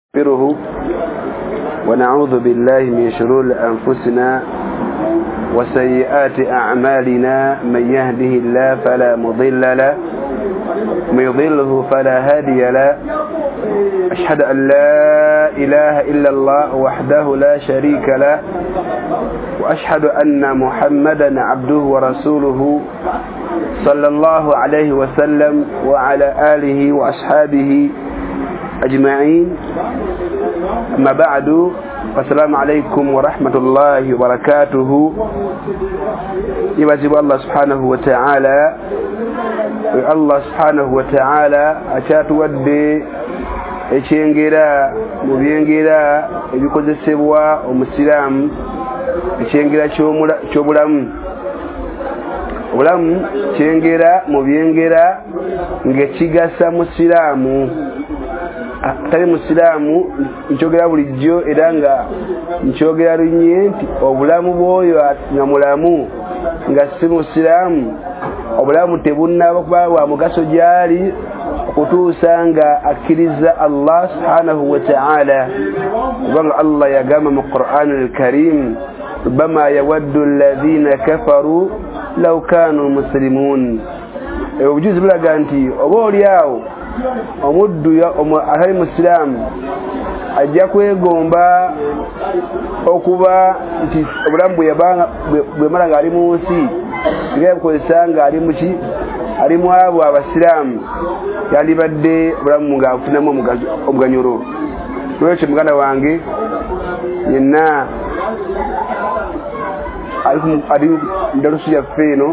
نستغفره ونعوذ بالله من شرور أنفسنا وسيئات أعمالنا. من يهده الله فلا مضل له ومن يضله فلا هادي له. أشهد أن لا إله إلا الله وحده لا شريك له وأشهد أن محمدا عبده ورسوله صلى الله عليه وسلم وعلى آله وأصحابه أجمعين. أما بعد السلام عليكم ورحمة الله وبركاته. يواجب الله سبحانه وتعالى أشات ودي echengira mubyengira ebikozesebwa omusilamu echengira ky'obulamu obulamu chengera mubyengera ngekigasa musilamu atali musilamu nchogera bulijjo era nga nchogera lunye nti obulamu bwoyo nga mulamu nga si musilamu obulamu tebunaba kuba bwa mugaso gyali kutuusa nga akkiriza Allah subhanahu wa ta'ala kubanga Allah yagamba mu Qur'an al-Karim ربما يود الذين كفروا لو كانوا مسلمون. obujuzi bulaga nti oba oliawo omuddu atali musilamu ajja kwegomba okuba nti obulamu bwemala nga ali mu nsi ngabukozesa nga ali muki ali mu abo abasiraamu yandibadde obulamu nga afunamu omuganyulo. Lwekyo muganda wange yenna ali ndalusu yaffe eno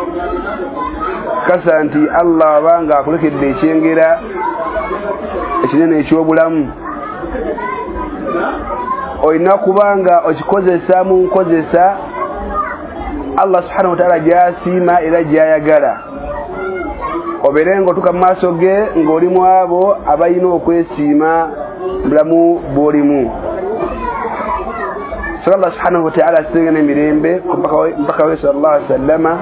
kasa nti Allah abanga akulekedde ekyengera ekinene eky'obulamu olina kubanga okikozesa mu nkozesa Allah subhanahu wa ta'ala gyasiima era gyayagala. Obeere ng'otuuka mu maaso ge ng'oli mu abo abalina okwesiima bulamu bw'olimu. Allah subhanahu wa ta'ala asengene emirembe mpaka we sallallahu alaihi wasallama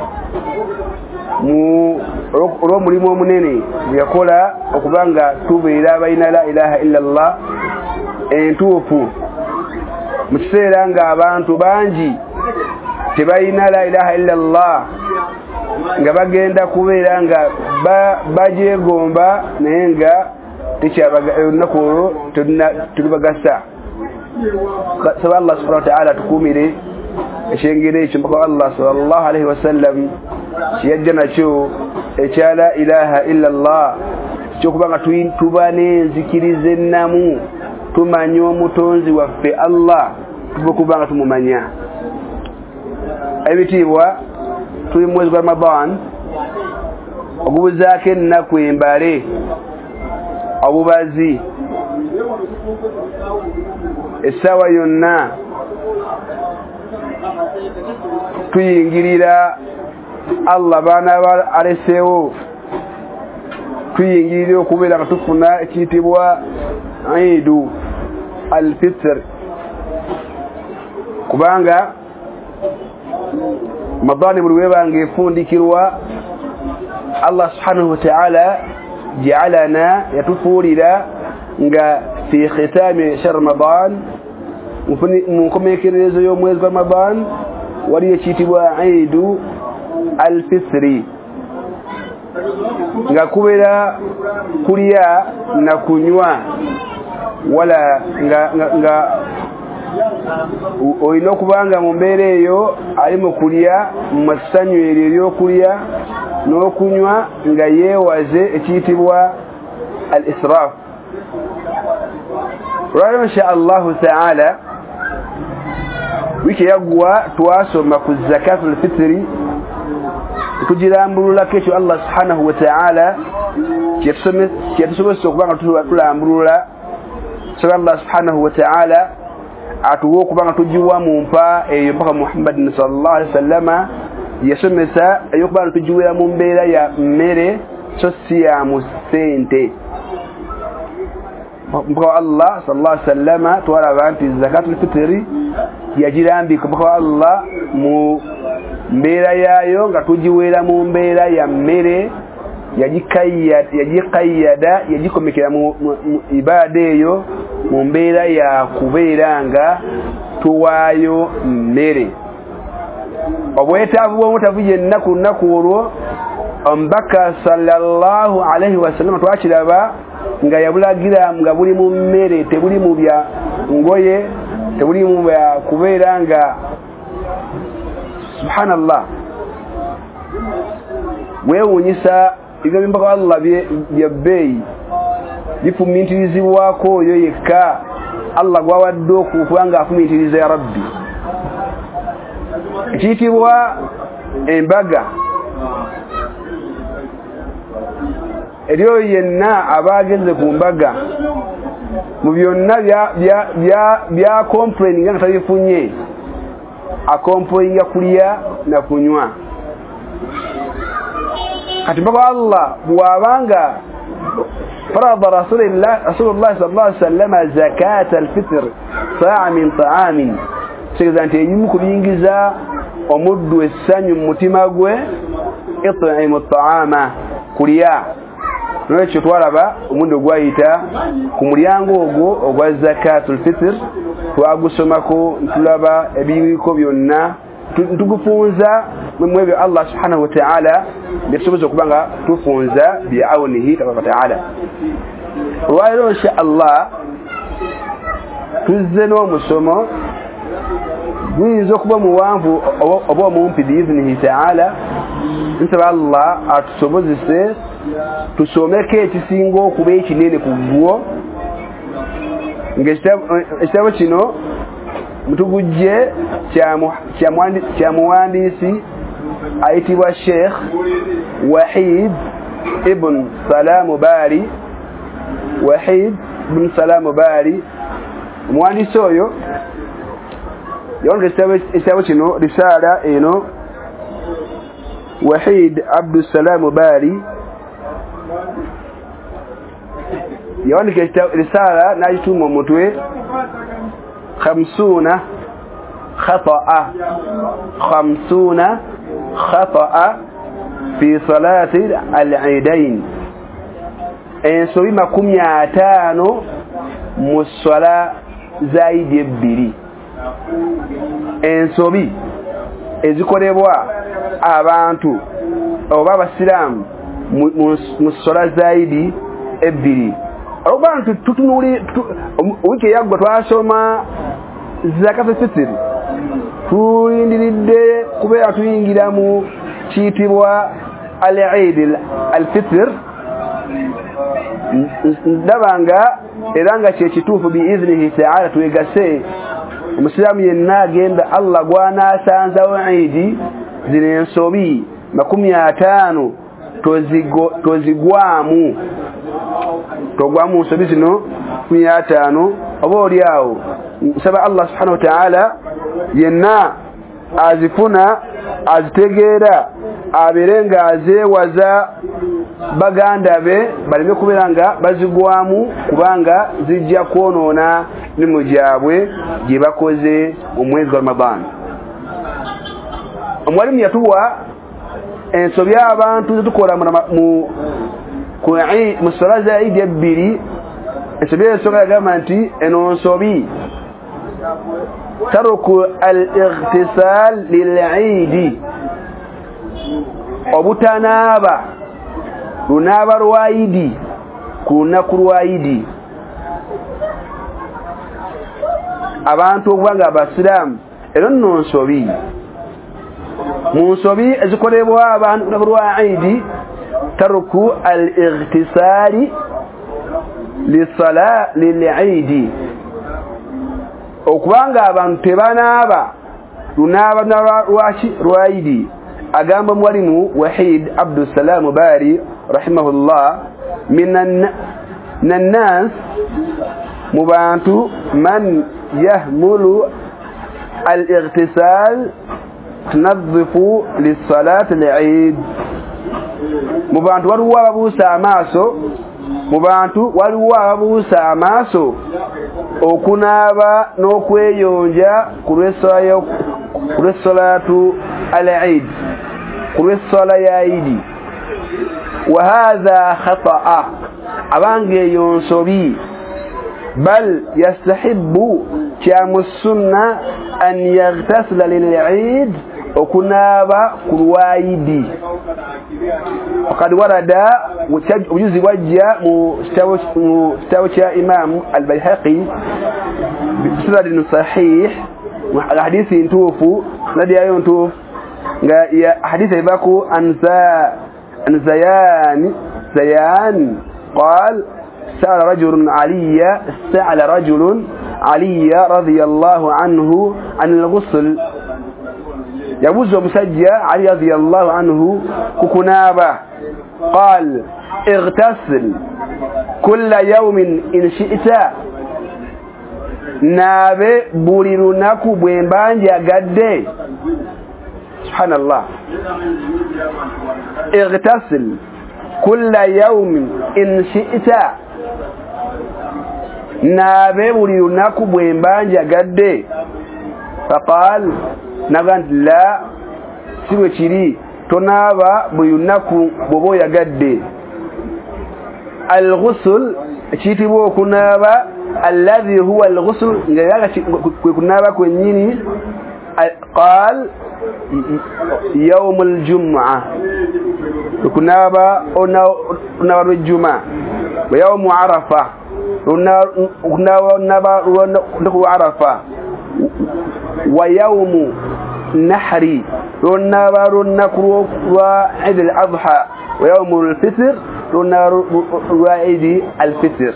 olw'omulimu omunene yakola okubanga tubeera abalina la ilaha illa Allah entuufu mu kiseera nga abantu bangi tebalina la ilaha illa Allah nga bagenda kubeera nga bagyegomba naye nga olunaku olwo tulibagasa. Saba Allah subhanahu wa ta'ala tukumire ekyengera ekyo mpaka Allah sallallahu alaihi wasallam kiyajja nakyo ekya la ilaha illa Allah kyokubanga tuba n'enzikiriza ennamu tumanya omutonzi waffe Allah tubakubanga tumumanya. Ebitiibwa tuli mu mwezi gwa Ramadan ogubuzaako ennaku embale obubazi essaawa yonna tuyingirira Allah baana aleseewo tuyingirira okubeera nga tufuna ekiyitibwa Eidu al-Fitr kubanga Ramadani buli webanga efundikirwa Allah subhanahu wa ta'ala ja'alana yatufuulira nga fi khitami shahr Ramadan mu nkomekerezo y'omwezi gwa Ramadan wali ekiyitibwa Eidu al-Fitri nga kubeera kulya na kunywa wala nga olina okubanga mu mbeera eyo ali mu kulya mu masanyu eryo ery'okulya n'okunywa nga yeewaze ekiyitibwa al-israf. Lwaliro insha Allahu ta'ala wiki yaggwa twasoma ku zakatul fitri tugirambululako ekyo Allah subhanahu wa ta'ala kyetusobozesa okubanga tulambulula. So Allah subhanahu wa ta'ala atuwa okubanga tugiwa mu mpa eyo mpaka Muhammadin sallallahu alaihi wasallama yasomesa ey'okubanga tugiwera mu mbeera ya mmere so si ya mu ssente. Mpaka Allah sallallahu alaihi wasallama twalaba nti zakatul fitri yagirambika mpaka Allah mu mbeera yaayo nga tugiwera mu mbeera ya mmere yagikayyada yagikomekera mu ibada eyo mu mbeera ya kubeera nga tuwaayo mmere. Obwetaavu bw'omutavu yenna ku lunaku olwo omubaka sallallahu alaihi wasallam twakiraba nga yabulagira nga buli mu mmere, tebuli mu bya ngoye, tebuli mu bya kubeera nga subhanallah. Weewuunyisa ebigambo by'omubaka wa Allah bya bbeeyi bifumiitirizibwako oyo yekka Allah gwawadde okuba nga afumiitiriza ya rabbi. Ekiyitibwa embaga eriyo yenna abaagenze ku mbaga mu byonna bya complaininga nga tabifunye, akomplainga kulya na kunywa. Kati mpaka Allah bwabanga فرض رسول الله صلى الله عليه وسلم زكاة الفطر صاع من طعام سيدا انت يمكن بينجزا ومد السني متما gwe اطعم الطعام كليا n'ekyo twalaba omundo gwayita ku mulyango ogwo ogwa zakatul fitr twagusomako ntulaba ebiriko byonna tugufunza mu ebyo Allah subhanahu wa ta'ala bisoboza okuba nga tufunza bi'awnihi tabaraka wa ta'ala. Olwaleero insha Allah tuzze n'omusomo guyinza okuba muwanvu oba omumpi biiznihi ta'ala. Nsaba Allah atusobozese tusomeko ekisinga okuba ekinene ku gwo ng'ekitabo kino mutugujje kya muwandiisi ayitibwa Sheikh Wahid ibn Salam Bari. Wahid ibn Salam Bari omuwandiisi oyo yawandika ekitabo kino risaala eno Wahid Abdus Salam Bari yawandika risaala n'agituuma omutwe 50 خطأ في صلاة العيدين. ensobi 50 mu swala zaidi ebbiri. Ensobi ezikolebwa abantu oba abasiraamu mu swala zaidi ebbiri. Abantu tutunuli wiki eyagwa twasoma zakatul fitr, tulindiridde kubeera tuyingira mu kiyitibwa al-Eid al-Fitr. Ndabanga era nga kyekituufu biiznihi ta'ala twegase omusiraamu yenna agenda Allah gwanaasanzawo Eid zino ensobi 50 tozigwamu togwamu nsobi zino 50 oba oli awo. Nsaba Allah subhanahu wa ta'ala yenna azifuna azitegeera abeere nga azeewaza baganda be baleme kubeera nga bazigwamu kubanga zijja kwonoona mirimu gyabwe gye bakoze mu mwezi wa Ramadan. Omwalimu yatuwa ensobi abantu zetukola mu swala za Eid ebbiri. Ensobi esooka yagamba nti eno nsobi taruku al-ightisal lil-Eid, obutanaaba lunaaba lwa Eid ku lunaku lwa Eid. Abantu okuba nga abasiraamu ero nno nsobi mu nsobi ezikolebwa abantu ku lunaku lwa Eid taruku al-ightisali lil-Eid, okubanga abantu tebanaaba lunaaba lwa Eid. Agamba mwalimu Wahid Abdus Salam Bari rahimahullah minan nas mu bantu man yahmulu al-ightisal tunadhifu lis-salati al-Eid. Mu bantu waliwo ababuusa amaaso, mu bantu waliwo ababuusa amaaso okunaaba n'okweyonja ku lw'essalatu al-Eid, ku lw'essala ya Eid. Wa hadha khata'a, abange eyo nsobi. بل يستحب كام السنة أن يغتسل للعيد وكنابا كروايدي. وقد ورد وجزء وجه مستوى إمام البيهقي بسند صحيح الحديث ينتوفوا الذي ينتوف حديث يباكو عن زيان قال سأل رجل علي رضي الله عنه عن الغسل. يبوز مسجى علي رضي الله عنه ككنابة قال اغتسل كل يوم إن شئت نابي بوليروناكو بوينبانجا قد. سبحان الله. اغتسل كل يوم إن شئت نابي بوليروناكو بوينبانجا قد. فقال نغانت لا سوى تشيري تنابا بيوناكو بوبو يغدي. الغسل تشيتبو كنابا الذي هو الغسل كنابا كنيني. قال يوم الجمعة كنابا نار الجمعة ويوم عرفة كنابا عرفة ويوم نحري رنكرو وعيد الأضحى ويوم الفطر وعيد الفطر.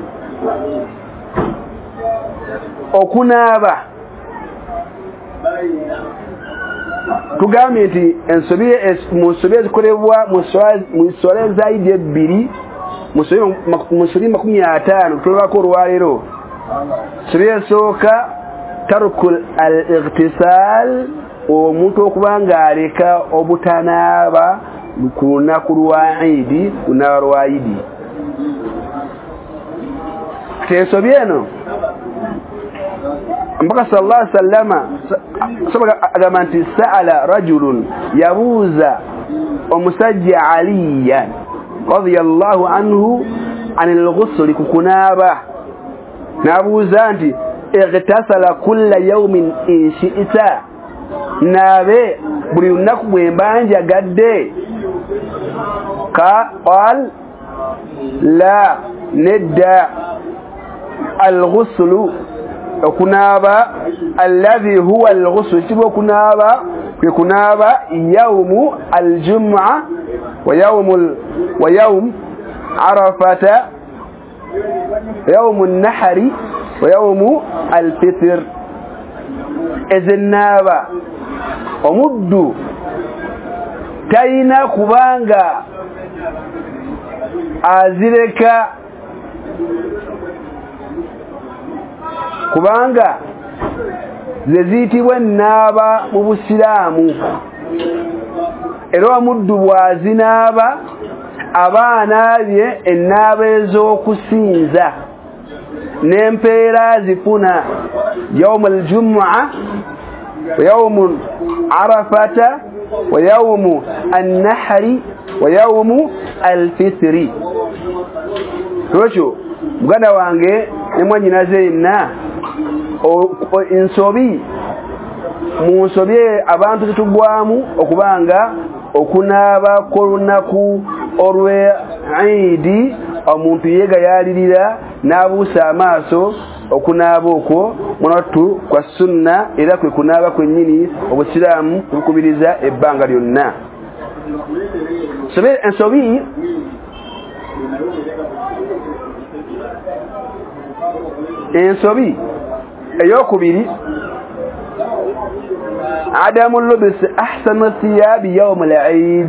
وكنابا tugamiti musobye zikolebwa musole zaidi ebbiri musobye 50 tulako olwaleero. sobye sooka tarukul al-ightisal omuntu okubanga aleka obutanaaba ku lunaku lwa Eid lwa Eid. Tesobye eno mpaka sallallahu alaihi wasallama sabaga agamanti sa'ala rajulun yabuza omusajja aliyan radiyallahu anhu anil ghusl kukunaba nabuza nti اغتسل كل يوم إن شئت نابي بريونك بيبانجا قد. قال لا ندى الغسل كنابا الذي هو الغسل تبو كنابا يوم الجمعة ويوم عرفة يوم النحر ويوم الفطر. إذنابا ومدو تاينا كبانغا azireka kubanga zezitibwa naba mu Busiraamu era omuddu bwazinaaba abaana bye ennaaba ez'okusinza n'empeera zifuna يوم الجمعة ويوم عرفة ويوم النحر ويوم الفطر. Rocho muganda wange ne mwanyina zeenna ensobi munsobye abantu tutugwamu okubanga okunaaba kolunaku olwe Eid omuntu yegayalirira n'abuusa amaaso okunaaba okwo munatu kwa sunna era kwe kunaaba kwennyini Obusiraamu bukubiriza ebbanga lyonna. Ensobi ensobi eyokubiri عدم اللبس أحسن الثياب يوم العيد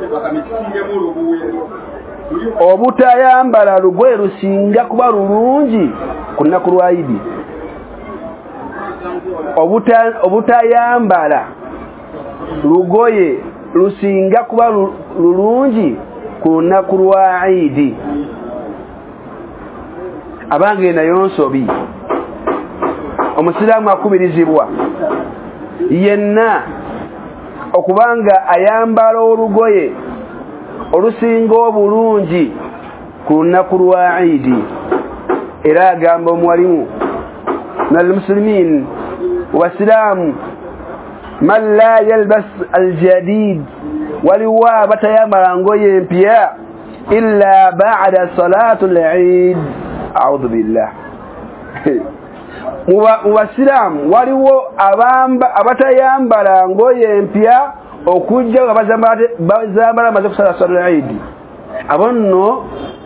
obutayambala lugoye lusinga kuba lulungi ku lunaku lwa Eid. obutayambala lugoye lusinga kuba lulungi ku lunaku lwa Eid. abange nayo nsobi omusiraamu akubirizibwa yenna okubanga ayambala olugoye olusinga obulungi ku lunaku lwa Eid. era gamba mwalimu للمسلمين وسلام من لا يلبس الجديد ولوا بتيامر ngoye mpya إلا بعد صلاة العيد أعوذ بالله وسلام ولوا abatayambara ngoye mpya okujja bazambara maze kusala صلاة العيد abonno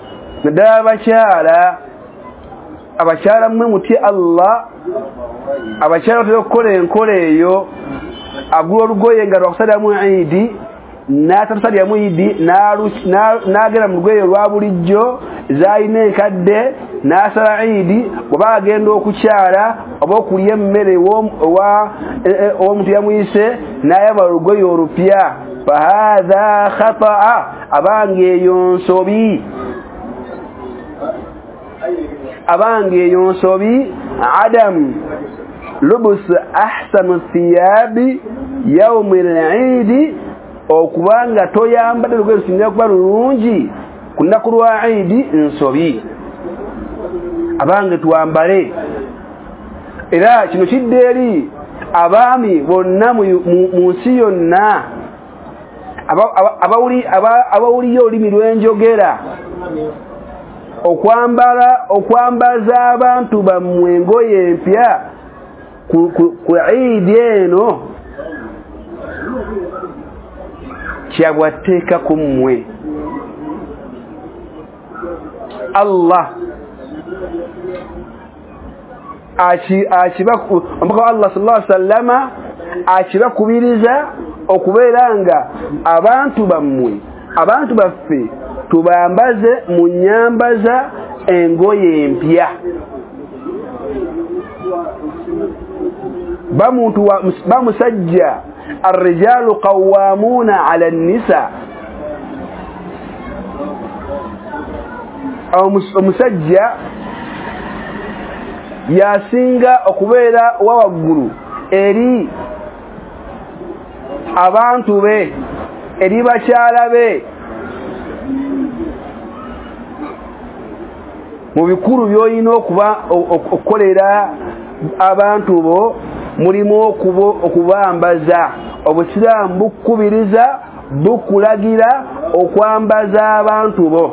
abakyala mwe muti Allah abakyala tukola enkola eyo agula olugoye nga lwakusala mu Eid n'atatusali mu Eid n'agera mu lugoye lwa bulijjo zayina enkadde n'asala Eid bw'aba agenda okukyala oba okulya emmere ow'omuntu yamuyise n'ayambala olugoye olupya fahadha khata'a abange eyo nsobi abange yonsobi adam lubus ahsanu thiyabi yawm al-eid okubanga toyambadde lugoye lusinga kuba lulungi kunaku lwa Eid nsobi abange tuwambale era kino kidde eri abaami bonna mu nsi yonna abawuliyo olulimi lw'enjogera okwambaza abantu bammwe engoye empya ku Eid eno kyabwateeka ku mmwe. Allah omubaka Allah sallallahu alaihi wasallama akibakubiriza okubeera nga abantu bammwe abantu baffe tubambaze mu nyambaza engoye empya bamusajja الرجال قوامون على النساء omusajja yasinga okubeera wawaggulu eri abantu be eri bakyala be mu bikulu by'olina okukolera abantu bo mulimu okubambaza. Obusiraamu bukubiriza bukulagira okwambaza abantu bo.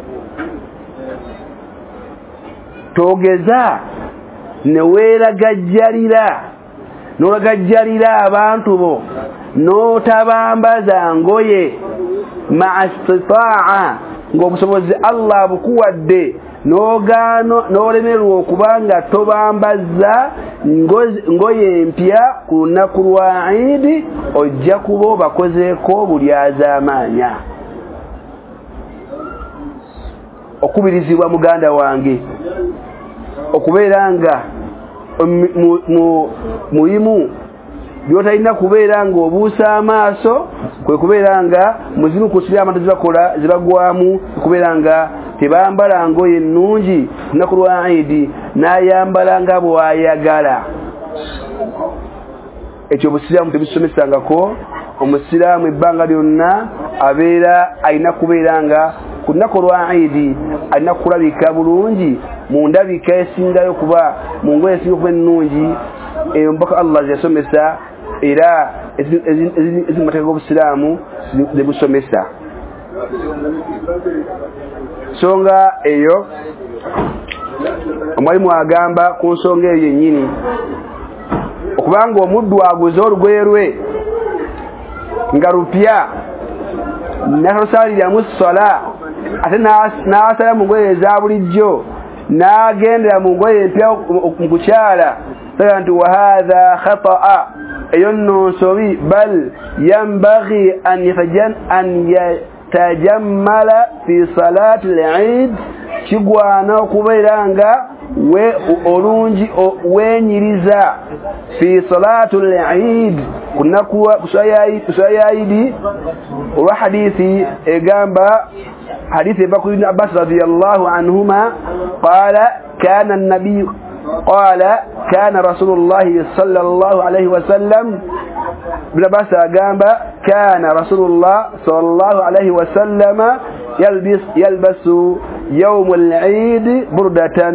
Togeza neweeragajjalira n'olagajjalira abantu bo n'otabambaza ngoye ma'a istitaa ng'obusobozi Allah bukuwadde n'olemerwa okubanga tobambaza ngoye empya ku lunaku lwa Eid ojja kuba obakozeeko bulyazaamaanya. Okubirizibwa muganda wange okubeera nga mulimu byotalina kubeera nga obuusa amaaso, kwe kubeera nga muzimu kusira abantu zibakola zibagwamu, kubeera nga tebambala ngoye ennungi lunaku lwa Eid n'ayambala nga bw'ayagala. Ekyo obusiraamu tebusomesangako. Omusiraamu ebbanga lyonna abeera alina kubeera nga ku lunaku lwa Eid alina kulabika bulungi mu ndabika esingayo kuba mu ngoye esinga okuba ennungi. Eyo mpaka Allah yasomesa era ezimumateeka g'obusiraamu zebusomesa. Songa eyo omwalimu agamba ku nsonga eyo yennyini okubanga omuddu aguze olugoye lwe nga lupya n'atosaliramu sola ate n'asala mu ngoye eza bulijjo n'agendera mu ngoye empya mu kukyala saga nti wa hadha khata'a eyo nno nsobi bal yambaghi an yatajammala fi salati al-Eid kigwana okubeera nga olungi wenyiriza fi salati al-Eid kunaku kusaya Eid olwa hadithi egamba hadithi eva ku Ibn Abbas radiyallahu anhuma qala kana an-nabiy قال كان رسول الله صلى الله عليه وسلم بلباس أجابة كان رسول الله صلى الله عليه وسلم يلبس يوم العيد بردة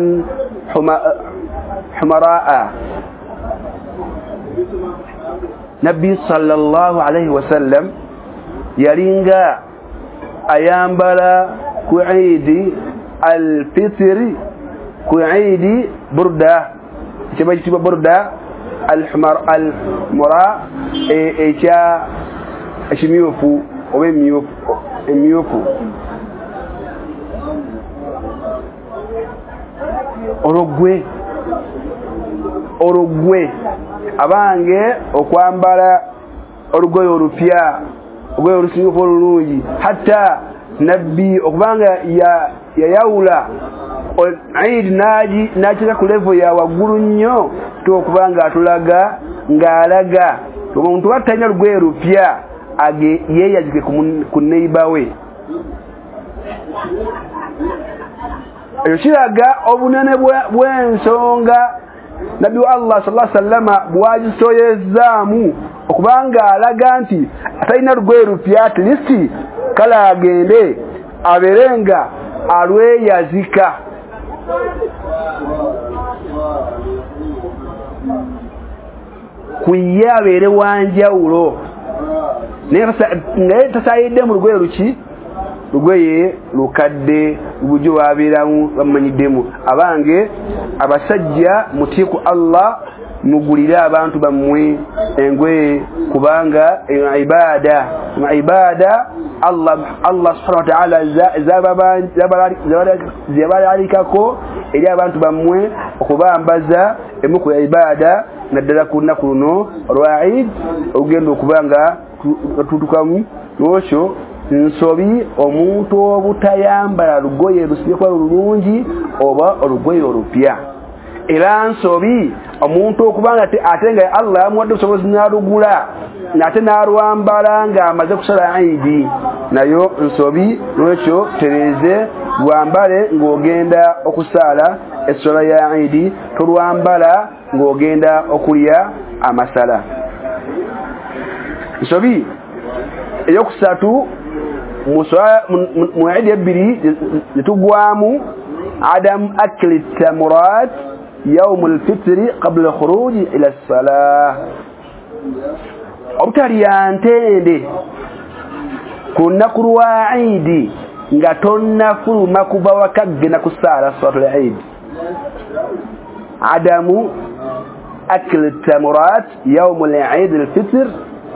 حمراء. نبي صلى الله عليه وسلم يرينغا أيامبلا كعيد الفطر كعيد بردة تبجي بردة المراء إيشا أشميوفو وميوفو orugwe abange okwambala orugoye olupya orugoye olusinga olulungi hatta nabbi okubanga yayawula Eid nakira ku level ya waggulu nnyo to okubanga atulaga ng'alaga omuntu atanya lugoye lupya yeyazike ku neighbor we. Ekiraga obunene bw'ensonga Nabbi wa Allah sallallahu alaihi wasallam bwagisoyezaamu okubanga alaga nti atalina lugoye lupya at least kala agende aberenga alweyazika. Kuye abeere wanjawulo naye tasayidde mu lugoye luki lugoye lukadde lubujo wabeeramu bamanyiddemu. Abange abasajja mutiiku Allah mugulire abantu bammwe engoye kubanga ibada Allah subhanahu wa ta'ala zabalikako eri abantu bammwe okubambaza emu ku ibada naddala ku lunaku luno olwa Eid ogenda okubanga tutukamu n'okyo nsobi omuntu obutayambala lugoye lusibyeko lulungi oba olugoye olupya. Era nsobi omuntu okubanga ate nga Allah amuwadde obusobozi n'alugula nate n'alwambala ng'amaze kusala Eid nayo nsobi. Lwekyo tereze lwambale ng'ogenda okusaala essala ya Eid, tolwambala ng'ogenda okulya amasala. Nsobi eyokusatu mu Eid ebbiri zitugwamu adam akli tamurat يوم الفطر قبل الخروج إلى الصلاة. obutalya ntende ku lunaku lwa Eid nga tonnafuluma kuva waka genda kusaala salatul Eid. adamu akli tamurat يوم العيد الفطر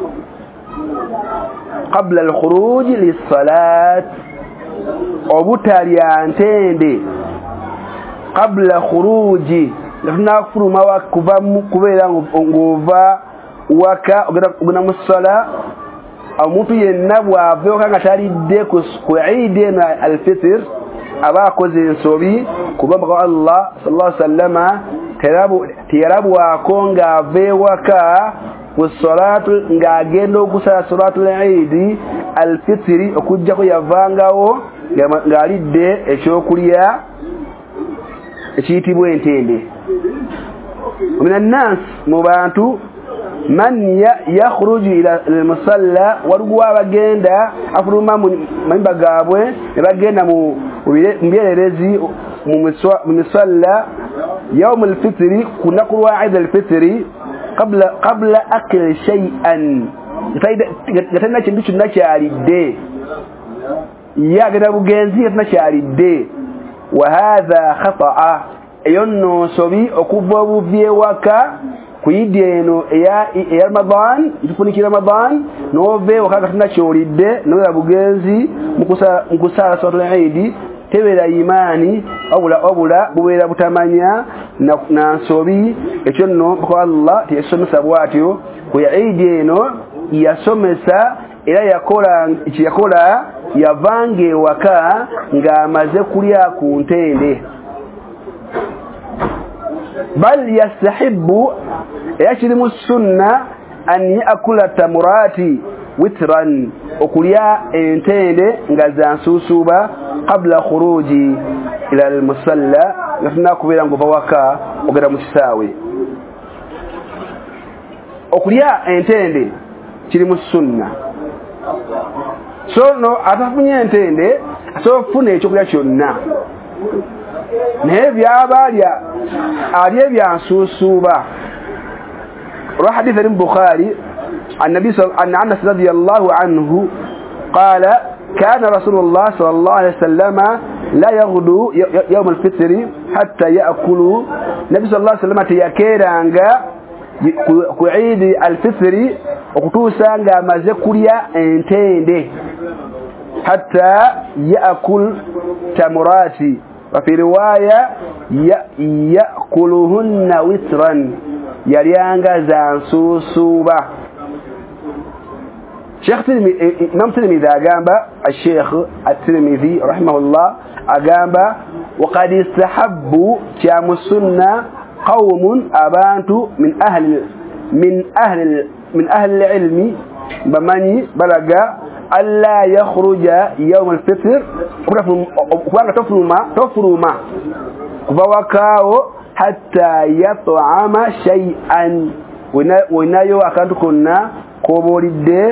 قبل الخروج للصلاة. obutalya ntende qabla khuruji nafuruma wakuva kubeera ngova waka ogenda mu ssala. Omuntu yenna bw'ava nga talidde ku Eid al-Fitr aba akoze ensobi kubanga Allah sallallahu alaihi wasallam teyalabwako ng'ava ewaka ku salatu ng'agenda okusala salatul Eid al-Fitr okujjako yavangawo ng'alidde ekyokulya ekiyitibwa entende. Min annas mu bantu man yakhruju ila al-musalla waliwo abagenda afuluma mu mayumba gaabwe ne bagenda mu byererezi mu misalla yawm al-fitr kunaku lwa Eid al-Fitr qabla akli shay'an gatana kintu kyonna kyalidde yagenda bugenzi gatana kyalidde. وهذا خطأ ايونو صبي okuva obuvye waka kuyidi eno ya Ramadan ifunikira Ramadan nove wakaka tunacholidde noya bugenzi mukusala salatul Eid tebera imani obula bubeera butamanya na nsobi ekyo nno ko Allah tiyasomesa bwatyo ku Eid eno yasomesa era yakola yavange waka ng'amaze kulya ku ntende. Bal yastahibbu yashrimu sunna an yakula tamurati witran okulya entende nga zansusuba qabla khuruji ila al-musalla nafuna kubeera ngova waka ogera mu kisaawe. Okulya entende kiri mu sunna. So no atafunye entende so fune ekyokulya kyonna naye byabalya alye byansuusuuba. Olwa hadith ali mu Bukhari عن أنس رضي الله عنه قال كان رسول الله صلى الله عليه وسلم لا يغدو يوم الفطر حتى يأكل. النبي صلى الله عليه وسلم تيكيرانغا كعيد الفطر وكتوسانغا مزكوريا انتيندي حتى يأكل تمرات، وفي رواية يأكلهن وترا يليانغا زانسوسوبا. شيخ إمام الترمذي أجاب الشيخ الترمذي رحمه الله أجاب وقد استحبوا كام السنة قوم أبانتوا من أهل العلم بمن بلغ ألا يخرج يوم الفطر تفرما فوكاو حتى يطعم شيئا وينايو أكانتكنا كوبوليد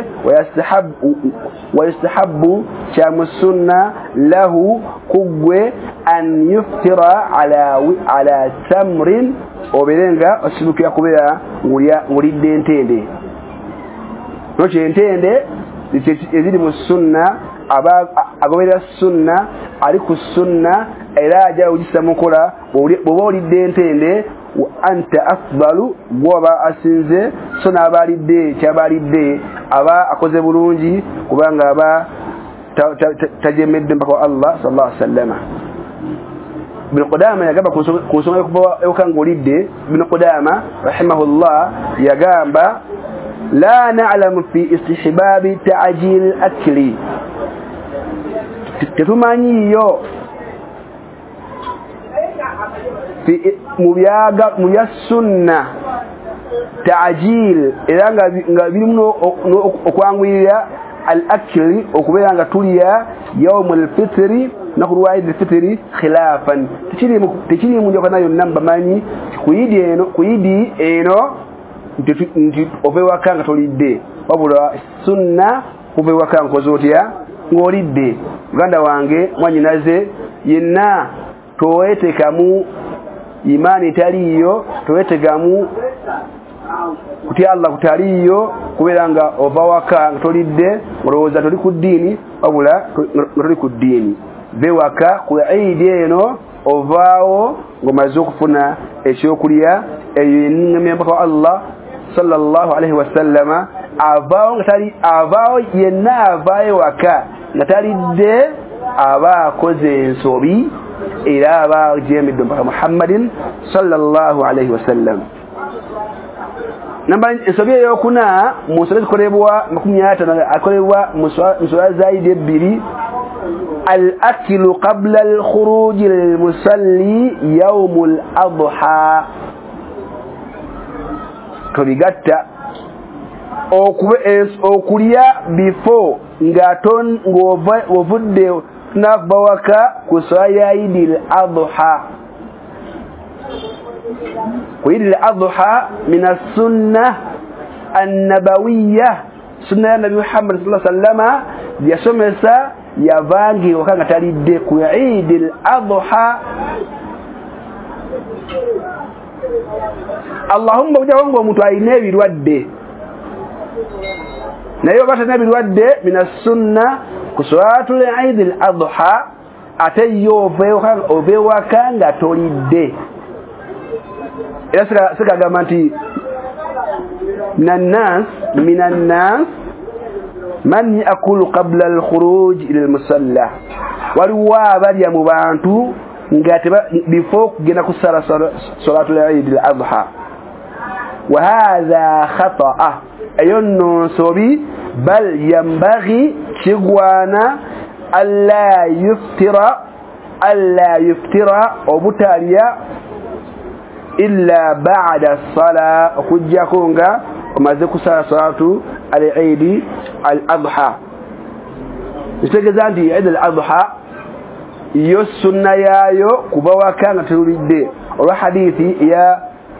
ويستحب شام السنة له كوغوي أن يفطر على تمر وبيرنغا أسلوك يقبل وليد انتيندي نوشي انتيندي يزيد من السنة أقبل السنة عليك السنة إلا جاء جسم كلا ووليد انتيندي وأنت أفضل وابا أسنزي سنة بالدي تبالدي أبا أكوزي بلونجي وبانغا أبا تجمد بكو الله صلى الله عليه وسلم. ابن قدامة يقابا كونسونا يوكان قوليدي ابن قدامة رحمه الله يقابا لا نعلم في استحباب تعجيل الأكل تتماني يو في مبيا السنة تعجيل إذا نقبل أكوانوية الأكل وكبيرا نقتوليا يوم الفطر نقول واحد الفطر خلافا تشيري من يقنا ينام بماني كويدي إنو ofewa kanga tolidde wabula sunna ofewa kanga kozotya ngolidde ganda wange mwanyinaze yenna toetekamu imani taliyo toetekamu kutya Allah kutaliyo kuberanga ovawaka tolidde ngolowooza toli ku ddiini wabula toli ku ddiini bewaka ku eidi eno ovaawo ngomaze okufuna ekyokulya eyo yennyamya mpaka Allah sallallahu alaihi wasallama avaawo yenna avaayo waka nga talidde aba akoze ensobi era aba jemidde mpaka Muhammadin sallallahu alaihi wasallam. Namba ensobi eyokuna musobe zikolebwa 50 akolebwa musola zaidi ebbiri al-aklu qabla al-khuruj lil-musalli yawm al-adha tobigatta okulya before ngaton ng'ovudde nabawaka kuswa ya Eid al-Adha. Eid al-Adha min as-sunnah an-nabawiyyah, sunna ya Nabi Muhammad sallallahu alaihi wasallam yasomesa yavangi wakanga talidde ku Eid al-Adha. Allahumma ujawangu omuntu alina ebirwadde naye oba talina ebirwadde min as-sunna ku salatul Eid al-Adha ate yo ovewaka nga tolidde. Era sikagamba nti minan nas man yakulu qabla al-khuruj ila al-musalla, waliwo abalya mu bantu nga before kugenda kusala salatul Eid al-Adha. وهذا خطأ أيون صبي بل ينبغي شغوانا ألا يفتر وبتاليا إلا بعد الصلاة وكجاكونغا وما ذكو صلاة العيد الأضحى. استجزانتي عيد الأضحى يسنا يايو كبوا كان تريد وحديثي يا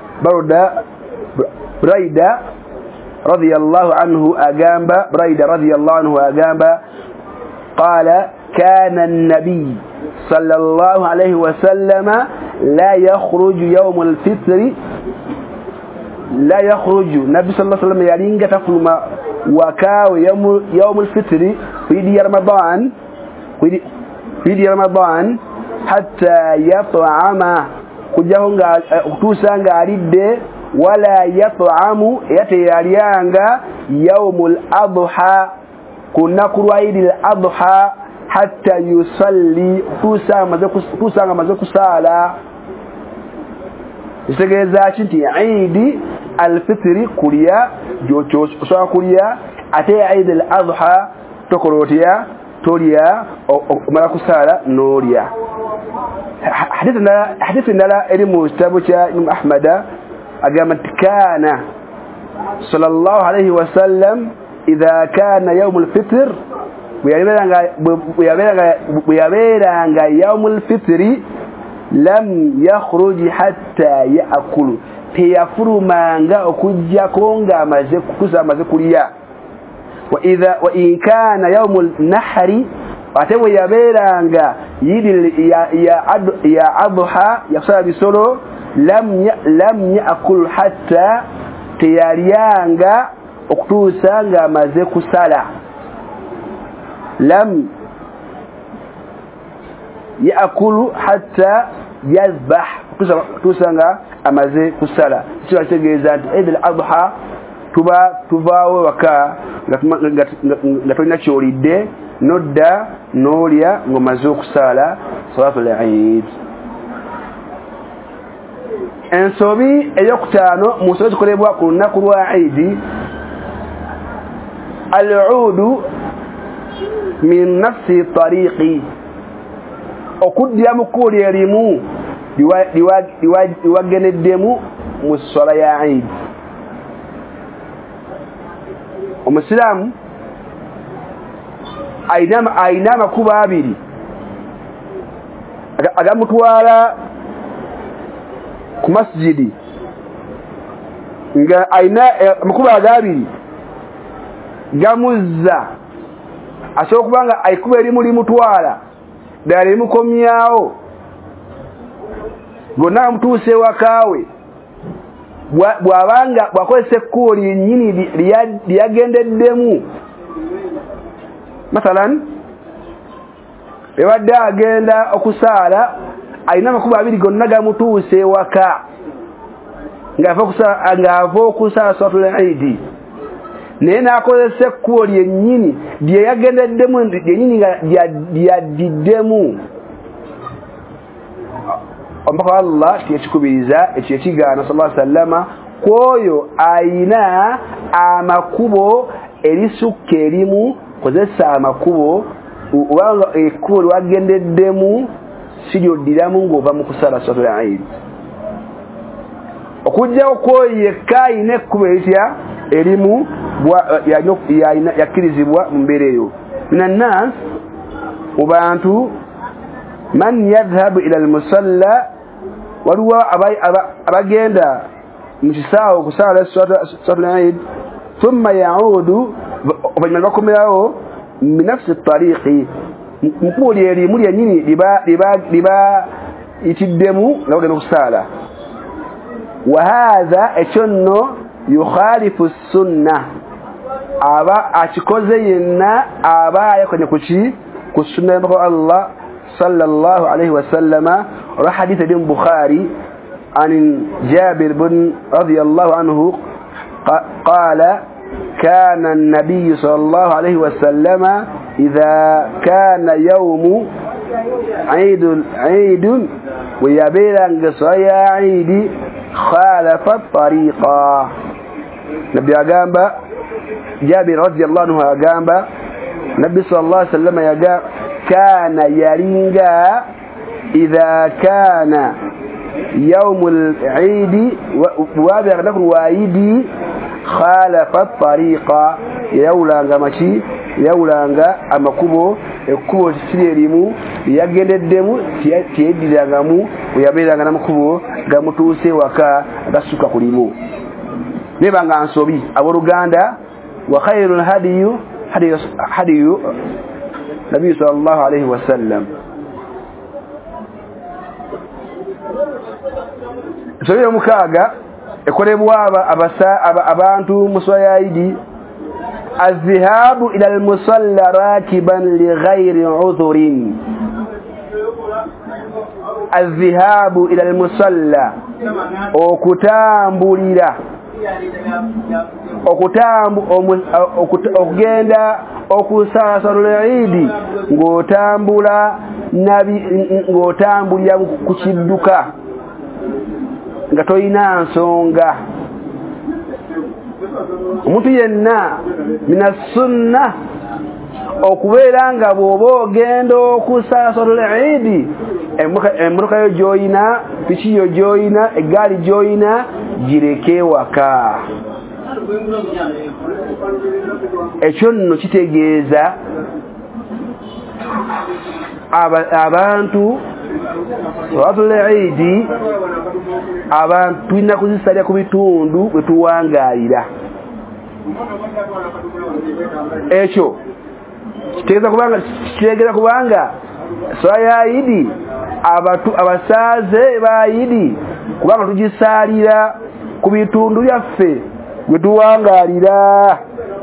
بريدة رضي الله عنه أجاب قال كان النبي صلى الله عليه وسلم لا يخرج يوم الفطر لا يخرج النبي صلى الله عليه وسلم يرينغ تفلما وكاو يوم الفطر في رمضان في رمضان حتى يطعم kujahonga kutusanga alidde wala yat'amu yatayaliyanga yawmul adha kunakulwa idil adha hatta yusalli tusanga maze kusala istegeza chinti eid al-fitr kuliya jocho so kuliya ate eid al-adha tokorotia tolia mara kusala nolia حديثنا لا إلمو استابوشا إمام أحمد أقامت كان صلى الله عليه وسلم إذا كان يوم الفطر ويبيرا يوم الفطر لم يخرج حتى يأكل تيافر مانغا أكجا كونغا مزكوسا مزكوليا وإن كان يوم النحر atewe yaberanga yidi ya adha yasala bisolo lam yaakul hatta tiyarianga okutusanga maze kusala lam yaakulu hatta yazbah tusanga amaze kusala cyo ategeza eid al-adha tubawe waka ngatona cholide nodda nolia ngomazo kusala salatul eid ensobi eyokutano musozi kolebwa kunaku lwa eid al-uud min nafsi tariqi okudya mukuli elimu diwageneddemu mu swala ya eid omusilamu aina makuba abiri agamutwala ku masjidi nga aina makuba agabiri gamuzza ashokubanga aikuba eri muri mutwala dali mukomyao gona mtuse wakawe bwabanga bwakozese kuli nyini lyagendeddemu mathalan ewadde agenda okusala aina makuba abiri gonna gamutuse waka ngava okusala salatul eid naye nakozese kuli ennyini lyeyagendeddemu lyenyini lyadiddemu ompaka Allah tiyekikubiriza ekigaana sallallahu alaihi wasallama kwoyo aina amakubo erisukka erimu kozesa amakubo ubanga ekkubo lwagendeddemu siryodiramu ng'ova mu kusala salatul eid okujja okwoyo kaine ekkubo eritya erimu yakkirizibwa mu mbeera eyo minannas mu bantu man yadhhabu ila al-musalla waliwo abagenda mu kisaawo kusala salatul eid thumma yaudu obanyuma bakomerawo minafsi tariqi mpuli erimu lyenyini liba itiddemu nga bagenda okusala wa hadha ekyo yukhalifu sunna aba akikoze yenna aba yakonye ku sunna ya Allah sallallahu alayhi wa sallama wa hadith ibn Bukhari عن جابر بن رضي الله عنه قال كان النبي صلى الله عليه وسلم إذا كان يوم عيد ويبيلن قصايا عيد خالف الطريقة نبي أقام جابر رضي الله عنه أقام نبي صلى الله عليه وسلم يقام كان يرينغا إذا كان يوم العيد وابع لكم وايدي خالف الطريقة يولانغا ماشي يولانغا amakubo ekubo kiririmu yagendedemu tiyeddiragamu oyabiranga namakubo gamutuse waka gasuka kulimu nebanga nsobi aboluganda wa khairul hadiyu nabi sallallahu alayhi wasallam Soyo mukaga ekolebwa abantu muswaya idi الذهاب إلى المصلى راكبا لغير عذر الذهاب إلى المصلى okugenda okusasala Eid ng'otambulira ku kidduka nga toyina nsonga. Omuntu yenna mina sunna okubeera nga bw'oba ogenda okusasala Eid emmotoka yo gy'oyina, piki yo gy'oyina, eggaali gy'oyina gireke waka. Ekyo nno kitegeeza abantu salatul Eid abantu tulina kuzisalira ku bitundu bwe tuwangaayira. Ekyo kitegeeza kubanga swala ya Eid abasaaze ba Eid kubanga tugisaalira ku bitundu byaffe bwe tuwangaalira.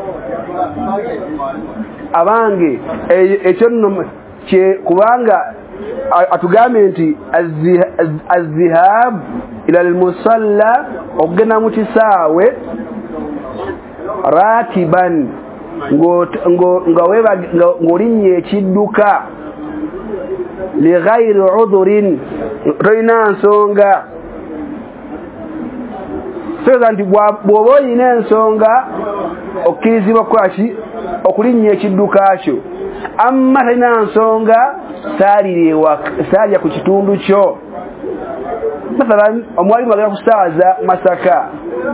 Abange ekyo nno kubanga atugambe nti az-zihab ila al-musalla ogenda mu kisaawe ratiban ng'olinnye ekidduka li ghayri udhurin toyina nsonga. Soza nti bw'oba olina ensonga okkirizibwa kwaki okulinnya ekidduka kyo, amma talina nsonga saalira ku kitundu kyo. Masalan omwalimu agenda kusaaza Masaka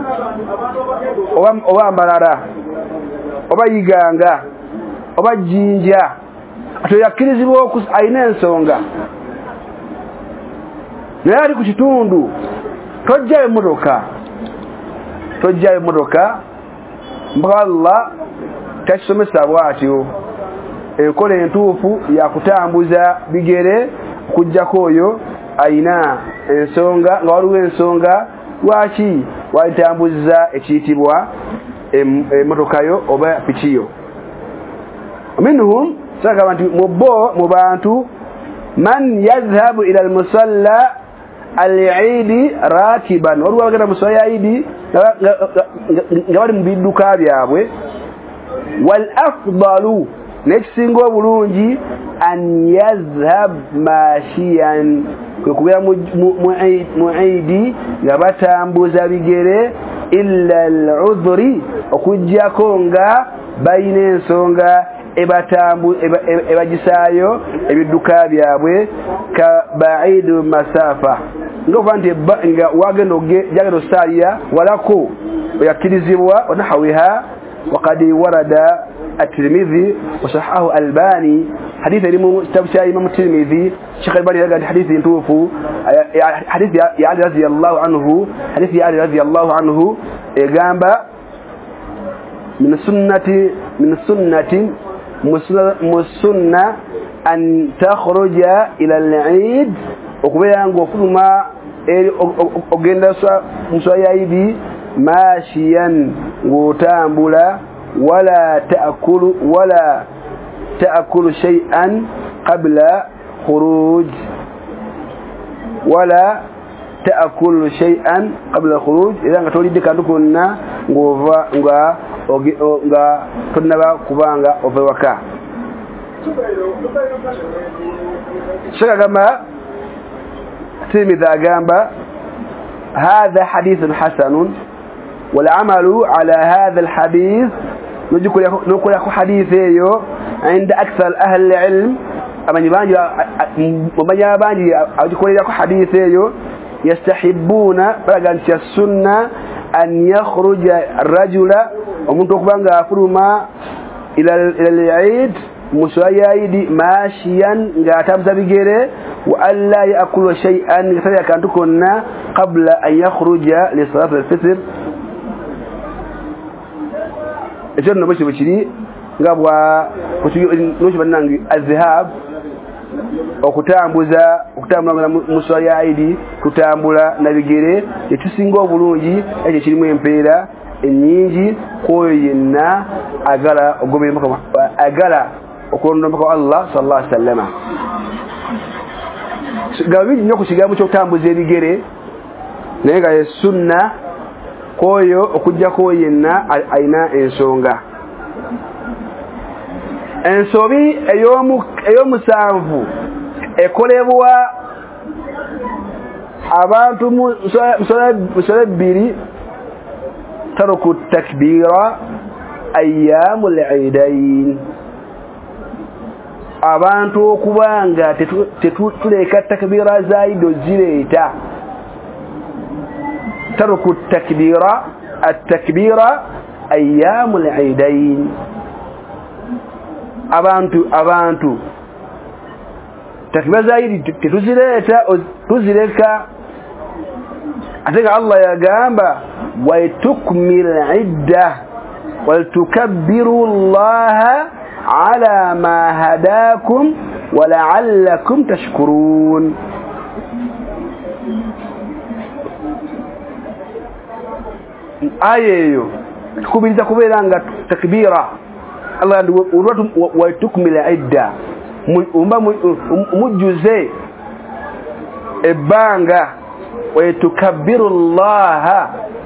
oba Mbarara oba Iganga oba Jinja atoyakkirizibwa alina ensonga naye ali ku kitundu, tojjayo emmotoka mpaka Allah takisomesa bw'atyo. Enkola entuufu yakutambuza bigere okujjako oyo ayina ensonga, nga waliwo ensonga lwaki walitambuza ekiyitibwa emmotoka yo oba pikiyo. Minhum sagamba nti mu bantu man yadhhabu ila al-musalla al-Eid rakiban, waliwo abagenda mu swala ya Eid nga bali mu bidduka byabwe. Wal afdalu, n'ekisinga obulungi an yazhab mashiyan, kwe kubeera mu Eid nga batambuza bigere illa al-udhri, okujjako nga bayina ensonga ebagisaayo ebidduka byabwe ka ba'idu masafa, ngokuba nti nga wagenda osaalira walako oyakkirizibwa onahawiha. وقد ورد الترمذي وصححه الباني حديث كتاب إمام الترمذي شيخ الباني قال حديث ينتوفوا حديث علي رضي الله عنه، حديث علي رضي الله عنه قام من السنة أن تخرج إلى العيد وقبل أن قفلما أجند مسويايدي ماشيا وتامبلا ولا تأكل شيئا قبل خروج إذا تريد كنا nga tunaba kubanga ovewaka. Shagamba Tirmidhi agamba هذا حديث حسن والعمل على هذا الحديث نقول يا حديث ايو عند اكثر اهل العلم امن يباني او يقول يا حديث ايو يستحبون فقال السنه ان يخرج الرجل ومن تكبانغا فرما الى العيد musayidi mashiyan ngatamza bigere wa alla yaakulu shay'an ngataya kantu konna qabla an yakhruja li salat al-fitr. Ejo no bashibikiri ngabwa kutuyo no shibanangi azhab okutambula muswala ya Eid tutambula na bigere etusinga obulungi ekyo kirimu empeera ennyingi koyo yenna agala ogobera agala okulonda kwa Allah sallallahu alaihi wasallam gabiji nyo kukigambo ky'okutambuza ebigere naye nga sunna koyo okujjako yenna ayina ensonga ensobi ey'omusanvu ekolebwa abantu musala bbiri taruku takbira ayyamul eidain abantu okubanga tetuleka takbira zaido zireeta taruku takbira at-takbira ayyamul eidain abantu takbira zaidi tetuzireta tuzireka atega Allah yagamba wa tukmil idda wal tukabbiru Allah ala ma hadakum wa la'allakum tashkurun ayeyo kubiriza kuberanga takbira Allah urwatu wa tukmil idda mujuze ebanga wa tukabbiru Allah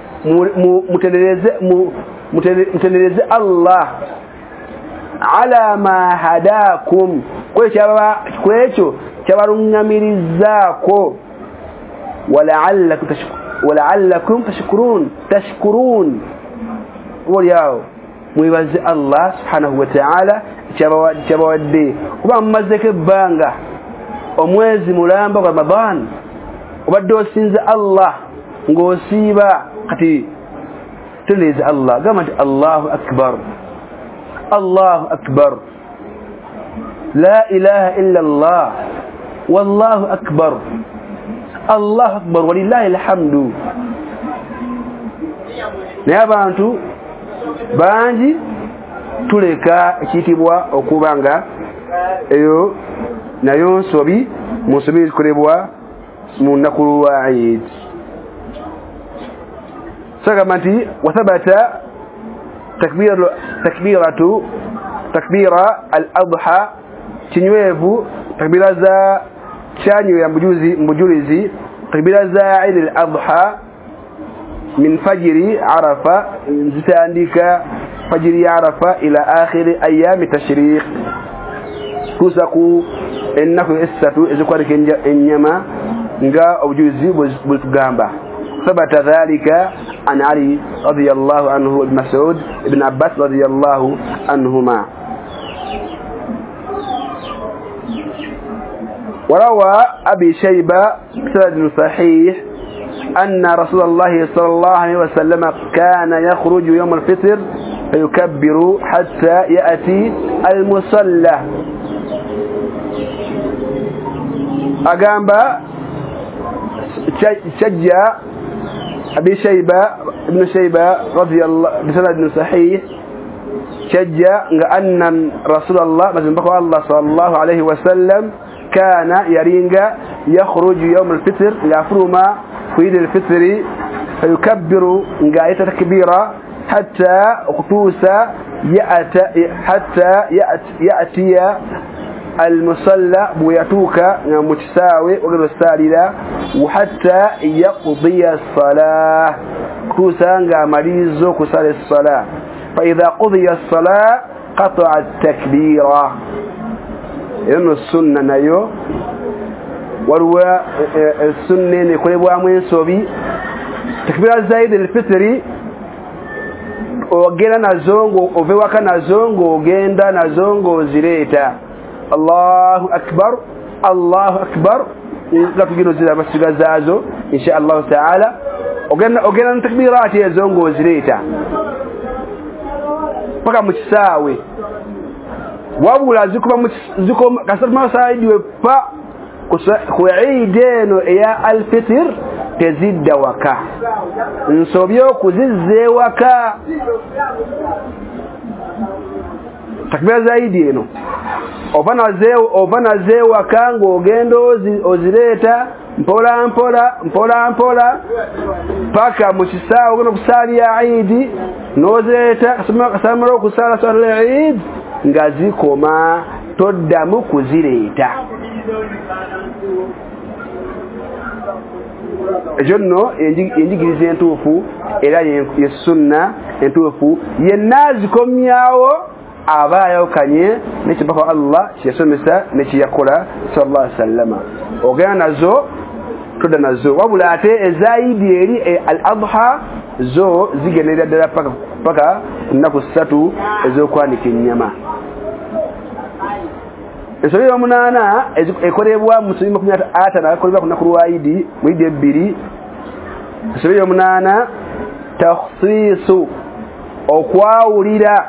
mutendereze Allah ala ma hadakum kwecho kyabarungamirizaako wala'allakum tashkurun waliao mwibaze Allah subhanahu wa ta'ala kyabawadde kuba mmazeko ebbanga omwezi mulamba wa Ramadan obadde osinze Allah ng'osiiba kati tuleze Allah gamba nti Allahu akbar Allahu akbar la ilaha illa Allah wallahu akbar Allahu akbar walillahi alhamdu naye abantu bangi tuleka ekiyitibwa okubanga eyo nayo nsobi mu nsobi ezikolebwa mu nnaku lwa Eid sagamba nti wathabata takbira al-adha kinywevu takbira za chanyo ya mbujulizi takbira za Eid al-adha min fajiri arafa zitandika fajiri arafa ila akhir ayami tashriq kusaku ennaku essatu ezikwarika ennyama nga obujulizi bwetugamba ثبت ذلك عن علي رضي الله عنه وابن مسعود ابن عباس رضي الله عنهما وروى أبي شيبة بسند صحيح أن رسول الله صلى الله عليه وسلم كان يخرج يوم الفطر فيكبر حتى يأتي المصلى أقام شجع أبي شيبة ابن شيبة رضي الله بسند صحيح شجع أن رسول الله مثلا الله صلى الله عليه وسلم كان يرينغا يخرج يوم الفطر يفرما في عيد الفطر فيكبر غاية تكبيرا حتى قطوسا يأتي المصلى بيتوكا متساوي وغير السالدة وحتى يقضي الصلاة كوسا مريزو كسال الصلاة فإذا قضي الصلاة قطع التكبيرة إنه السنة نيو وروى السنة يقول بوامين صوبي تكبير الزايد الفطري ogenda nazongo ovewaka nazongo ogenda nazongo zireta Allahu akbar gatugino zira basiga zazo insha Allah taala ogenda takbirati yazongo zireta paka mukisawe wabula ziko kasema saidiwe pa kuideno ya al-fitr tezidda waka nsobyo kuzizze waka takbira zaidi eno ovanaze waka ogenda ozireeta mpola mpola paka mu kisaawe ogenda okusaala Eid nozireeta kasamala okusaala swala Eid nga zikoma toddamu kuzireeta. Ekyo nno enjigiriza entuufu era ye sunna entuufu yenna azikomyawo aba ayawukanye n'ekibaka Allah kyeyasomesa nekiyakola sallallahu alaihi wasallam. Ogenda nazo todda nazo, wabula ate ezaidi eri al-adha zo zigenderera ddala paka nnaku 3 ez'okwanika ennyama. Ensolo y'omunaana ekolebwa mu 15 ekolebwa ku nnaku lwa Eid mu Eid ebbiri. Ensolo y'omunaana takhsiisu okwawulira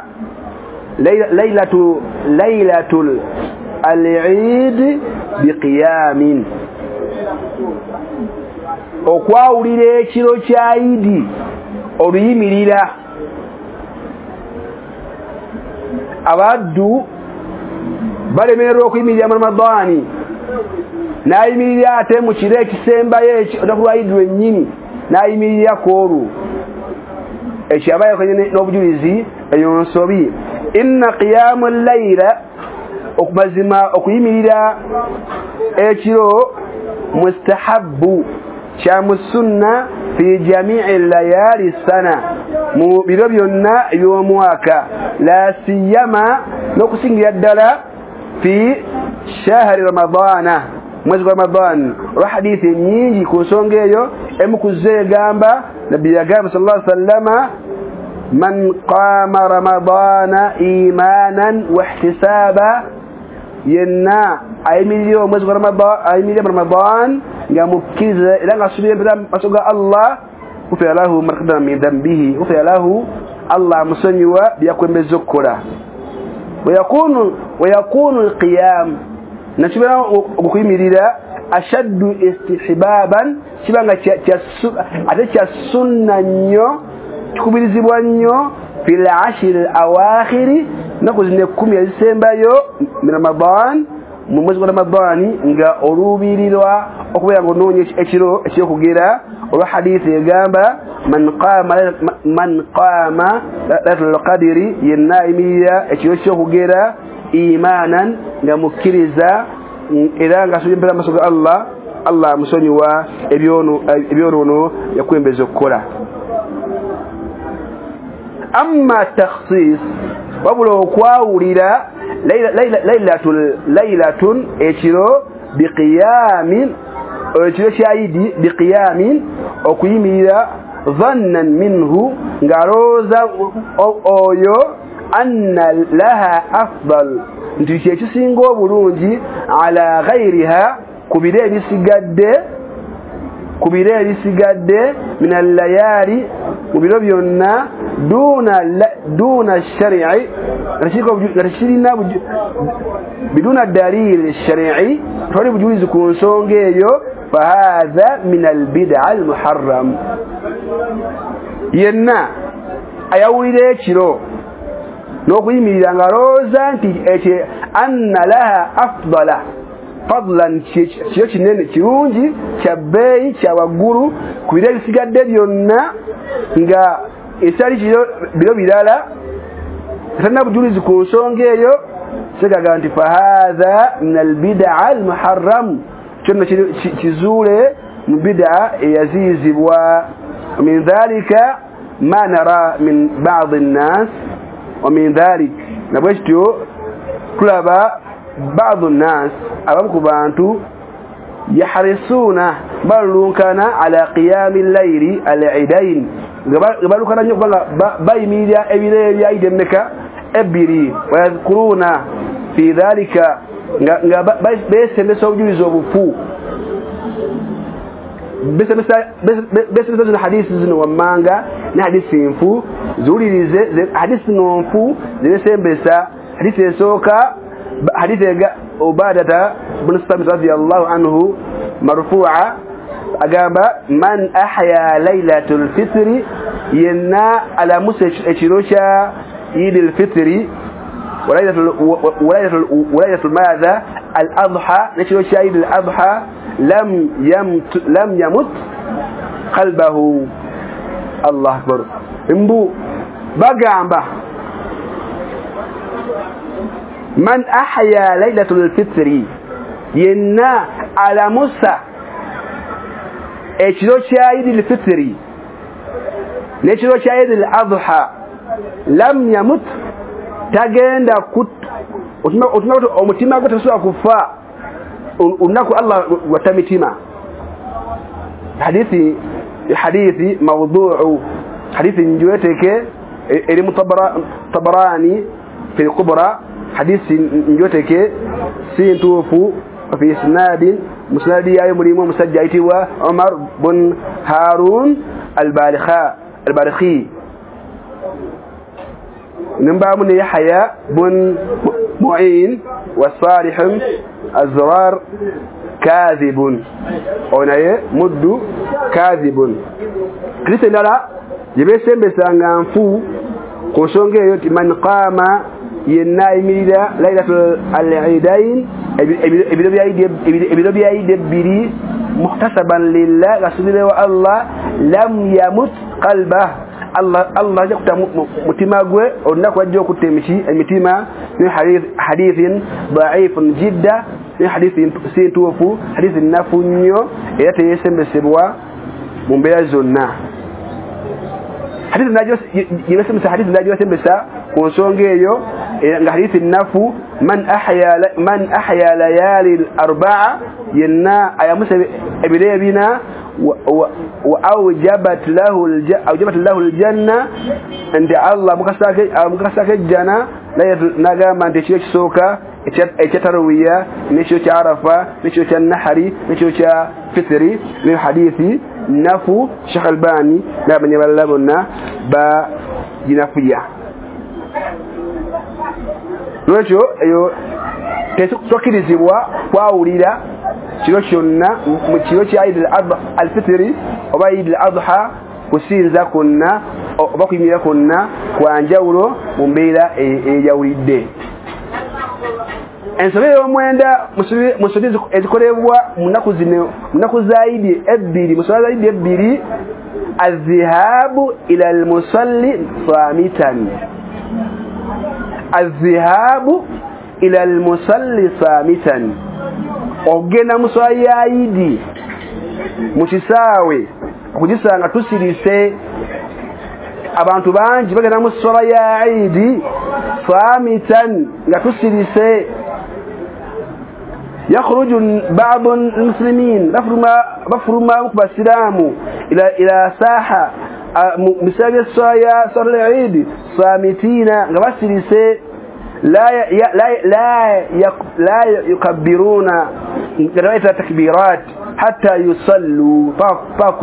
laylatul al-Eid biqiyamin, okwawulira ekiro kya Eid oluyimirira. Abaddu balemererwa okuyimirira mu Ramadani n'ayimirira ate mu kiro ekisembayo olunaku lwa Eid lwennyini n'ayimirirako olwo. Ekyo aba yakanye n'obujulizi eyo nsobi. Inna qiyamu layla, okumazima okuyimirira ekiro mustahabbu kya musunna fi jami'i layali sana, mu biro byonna eby'omwaka, la siyama n'okusingira ddala fi shahri ramadana, mwezi gwa Ramadan. Olwa hadithi nyingi ku nsonga eyo, emu ku zo egamba nabbi yagamba sallallahu alaihi wasallama man qama ramadana imanan wa ihtisaba, yenna ayimirira omwezi gwa Ramadan nga mukkiriza era nga asubira maaso ga Allah, ufira lahu ma taqaddama min dhanbihi, ufira lahu Allah amusonyiwa byakwembeza okukola. ويكون القيام nakibera okuyimirira ashaddu istihbaban, kibanga ate kya sunna nnyo, kikubirizibwa nnyo fil ashir al-awakhir, naku zine 10 ezisembayo mu Ramadan, mu mwezi gwa Ramadan, nga olubirirwa okubeera ng'onoonya ekiro ekyokugera. Olwa hadithi egamba man qama laylatul qadri, yenna ayimirira ekiro ekyokugera imanan nga mukkiriza era nga asubira maaso ga Allah amusonyiwa ebyonoono yakwembeza okukola. Amma takhsis, wabula okwawulira laylatun ekiro biqiyamin, ekiro kya Eid biqiyamin, okuyimirira dhannan minhu, ng'alowooza oyo anna laha afdal, nti kyekisinga obulungi ala ghayriha, ku biro ebisigadde min al-layali, mu biro byonna duna shari'i, biduna dalil shari'i, toli bujulizi ku nsonga eyo. Fahadha min al-bid'a al-muharram, yenna ayawulira ekiro n'okuyimirira ng'alowooza nti anna laha afdala fadlan, kiyo kinene kirungi kya bbeeyi kya waggulu ku biro ebisigadde byonna, nga esali biro birala talina bujulizi ku nsonga eyo, segaga nti fahadha min al-bid'a al-muharram, kyonna kizuule mu bid'a eyaziyizibwa. Min dhalika ma nara min ba'd an-nas, wa min dhalik, nabwekityo tulaba ba'd an-nas, abamu ku bantu yahrisuna, balulunkana ala qiyami al-layli al-idain, balulunkana nnyo kubanga bayimirira ebiro ebya Eid emmeka ebbiri. Wayadhkuruna fi dhalika, nga besembesa obujulizi obufu, besembesa zino hadisi zino wammanga ne hadisi nfu, ziwulirize hadisi nonfu zinesembesa. Hadisi esooka hadisi ega Ubadata bin Samit radiyallahu anhu marfu'a, agamba man ahya laylatul fitri, yenna ala musa ekiro kya Eid al-fitri وليلة ماذا الأضحى نشيرو شايد الأضحى لم يمت قلبه. الله أكبر. امبو بقى من أحيا ليلة الفطر ينا على موسى اشيرو شايد الفطر نشيرو شايد الأضحى لم يمت tagenda omutima gwe tasobola kufa unaku Allah watamitima. hadithi mawdu'u hadithi njiweteke elimu Tabarani fi al-Kubra hadithi njiweteke sintufu fi isnad musnadi ay mulimu musajjaiti wa Umar bin Harun al-Balikhi نمبر من يحيى بن معين والصالح الزرار كاذب هنا مد كاذب كريستنا لا يبسم بسانغانفو كوشونغي يوتي من قام ينايميدا ليلة العيدين ابيدو بيايد بري محتسبا لله رسول الله الله لم يمت قلبه الله يقطع متماغwe onako ajjo kutemshi emitima ni hadithin ضعيف جدا ni hadithin sintufu hadithin nafunyo yate yesembesebwa mumbeya zonna hadithin najjo yesembesa hadithin najjo yesembesa konsongeyo nga hadithin nafu man ahya layali al-arba'a yanna ayamusa ebirebina وأوجبت له الجنة عند الله مكساك الجنة لا نقام أن تشيك سوكا اتتروية نشوك عرفة نشوك النحري نشوك فطري من حديثي نفو شيخ الباني لا من يبلغنا با جنفية نوشو ايو تسوكي زيوا واوليدا kiro kyonna mu kiro kya Eid al-Fitr oba Eid al-Adha kusinza konna oba kuyimira konna kwanjawulo mu mbeera eyawulidde. Ensobe y'omwenda musozi ezikolebwa munaku za Eid ebbiri musozi za Eid ebbiri az-zihabu ila al-musalli samitan az-zihabu ila al-musalli samitan ogenda muswala ya Eid mukisaawe okugisanga tusirise abantu bangi bagenda muswala ya Eid samitan nga tusirise يخرج بعض المسلمين بفرما بسلام الى ساحه مساجد الصلاه صلاه العيد صامتين غسلسه لا يكبرون قراءة التكبيرات حتى يصلوا باكو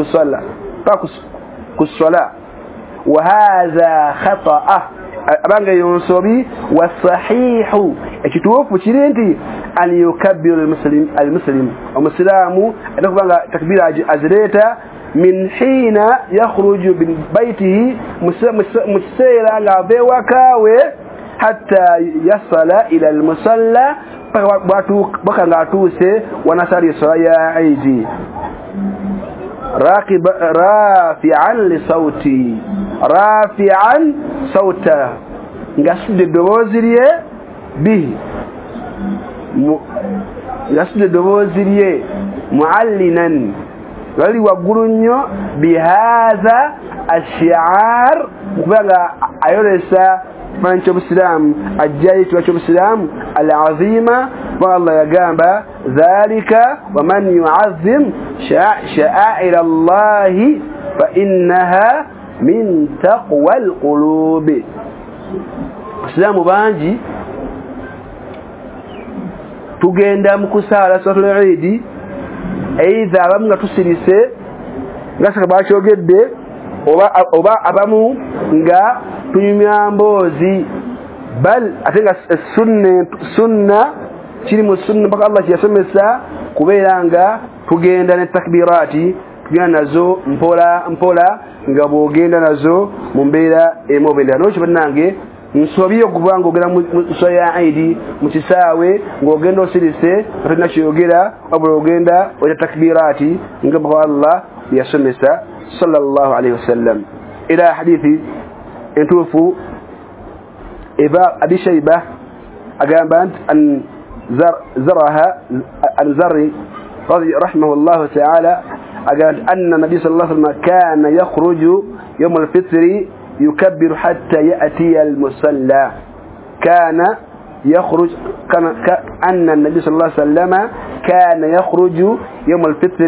الصلاة وهذا خطأ أبانغ ينصبي والصحيح اكتوف وشيرينتي أن يكبر المسلم ومسلام أنه تكبير أزريتا من حين يخرج من بيته مسيرا لبوكاوي حتى يصل إلى المصلى بكنغاتوسه ونصلي صلاة عيد رافعا لصوتي رافعا صوته نغسل دوزريه به نغسل دوزريه معلنا غالي وغرونيو بهذا الشعار كبا ايورسا فانشو بسلام الجايت وشو بسلام العظيمة والله يقام ذلك ومن يعظم شعائر الله فإنها من تقوى القلوب. السلام بانجي tugenda mukusala salatul eid either abamwe tusirise ngasaka bakyogedde oba abamu nga tunyumya mbozi bal atenga sunna kiri mu sunna baka Allah yasomesa kubeeranga tugenda ne takbirati tugenda nazo mpola nga bogenda nazo mu mbeera emobenda no kibannange nsobiyo kubanga ogera mu soya aidi mu kisaawe ng'ogenda osirise otena kyogera wabula ogenda oya takbirati nga bwa Allah yasomesa sallallahu alayhi wasallam ila hadithi entufu iba abi shayba agamba an zaraha al-zarri رحمه الله تعالى أن النبي صلى الله عليه وسلم كان يخرج يوم الفطر يكبر حتى يأتي المصلى كان يخرج أن النبي صلى الله عليه وسلم كان يخرج يوم الفطر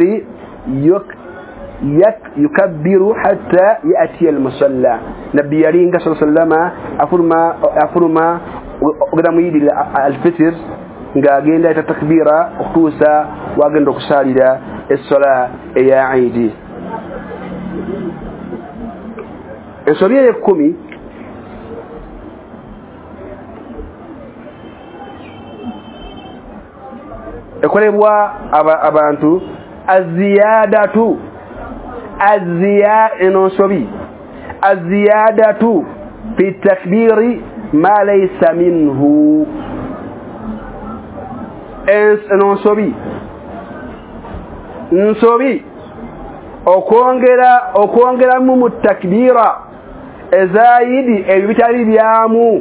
يكبر حتى يأتي المصلى نبي يرين صلى الله عليه وسلم أفرما قدام يدي الفطر ngagenda ita takbira okutusa wagenda okusalira essola eya Eid ensobi ya 10 ekolebwa abantu aziyadatu ensobi aziyadatu fi takbiri ma laysa minhu nsobi okwongera mu takbira ezayidi ebitali byamu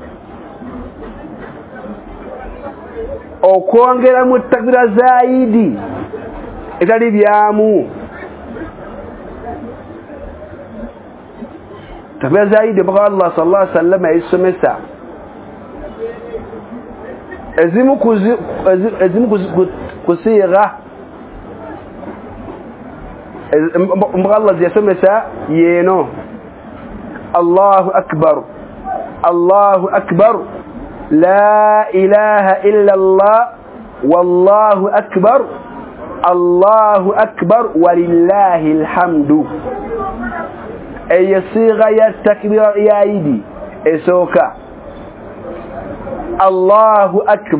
okwongera mu takbira zayidi etali byamu takbira zayidi bwa Allah sallallahu alaihi wasallam ayisomesa ezimu kusiga Allah yasomesa yeno Allahu akbar la ilaha illa Allah wallahu akbar Allahu akbar walillahi alhamdu ay siga ya takbir ya idi esoka الله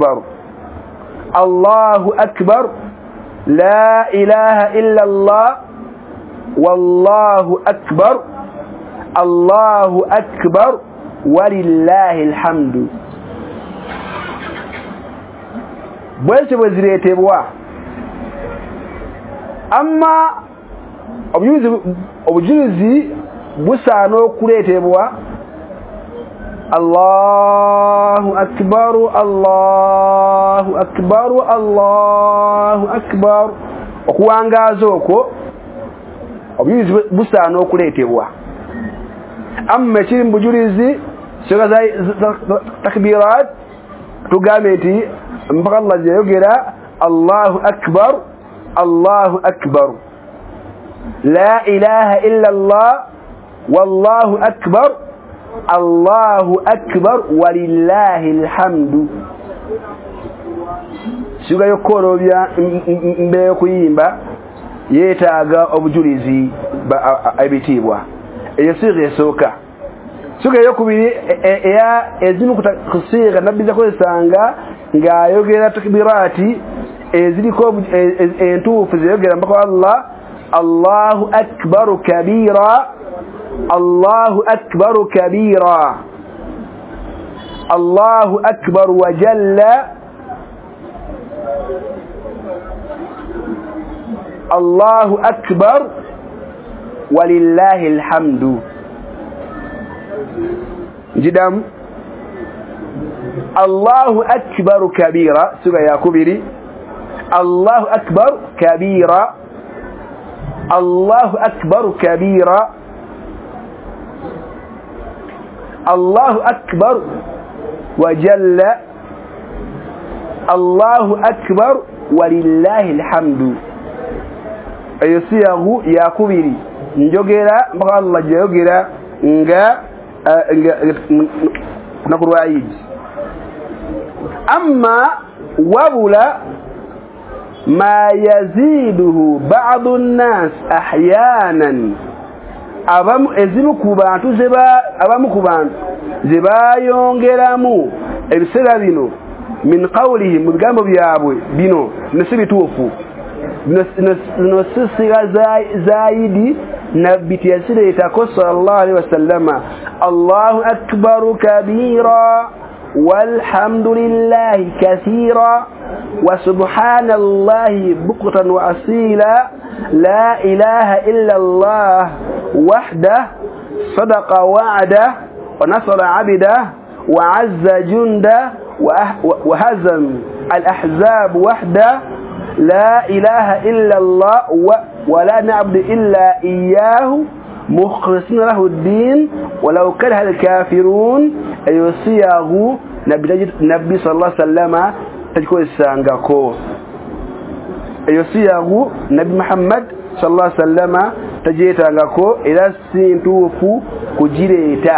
أكبر لا إله إلا الله والله أكبر الله أكبر ولله الحمد بس وزريته بوا أما أبجوزي بسانو كريته بوا الله أكبر الله أكبر الله أكبر okuwangazoko obujulizi busana okuletebwa amma kiri mbujulizi soga za takbirat tugambe nti mpaka Allah yayogera Allahu akbar la ilaha illa Allah wallahu akbar Allahu akbar walillahi alhamdu suga yokorobya mbe kuyimba yetaaga obujulizi abitibwa eyo siga esoka suga yokubiri eya ezimu kusiga nabiza kwesanga ngayogera takbirati eziliko entufu zeyogera mpaka Allah Allahu akbar kabira الله أكبر كبيرا الله أكبر وجل الله أكبر ولله الحمد جدام الله أكبر كبيرا سورة يا كبيري الله أكبر كبيرا الله أكبر كبيرا الله أكبر وجل الله أكبر ولله الحمد ayosiyagu yakubiri njogera mpaka Allah jayogera nga nakurwaid amma wabula ma yaziduhu ba'd an-nas ahyanan abamu ezimu ku bantu zebayongeramu ebisera bino min qawlihi mu bigambo byabwe bino nesibituufu nosisiga zaidi nabbi tiyasireta ko sallallahu alaihi wasallama الله أكبر كبيرا والحمد لله كثيرا وسبحان الله بكرة وأصيلا لا إله إلا الله وحده صدق وعده ونصر عبده وعز جنده وهزم الأحزاب وحده لا إله إلا الله ولا نعبد إلا إياه مخلصين له الدين ولو كره الكافرون أي صياغ نبي صلى الله عليه وسلم تجكو السانغاكو أي صياغ نبي محمد صلى الله عليه وسلم تجيتانغاكو إلى سنتوفو كجيريتا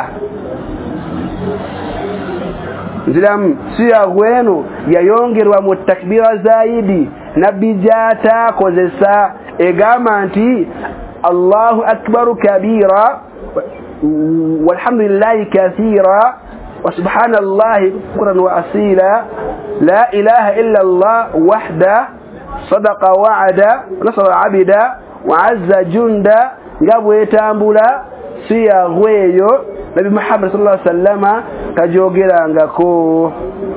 Nzilamu siyagu eno yayongerwa mu takbira zaidi nabbi jata kozesa egamba nti Allahu akbaru kabira walhamdulillahi kathira wa subhanallahi bukratan wa asila la ilaha illa Allah wahda sadaqa wa'ada nasara abida wa azza junda ngabwetambula siyagu eyo Nabi Muhammad sallallahu alaihi wasallama kajogerangako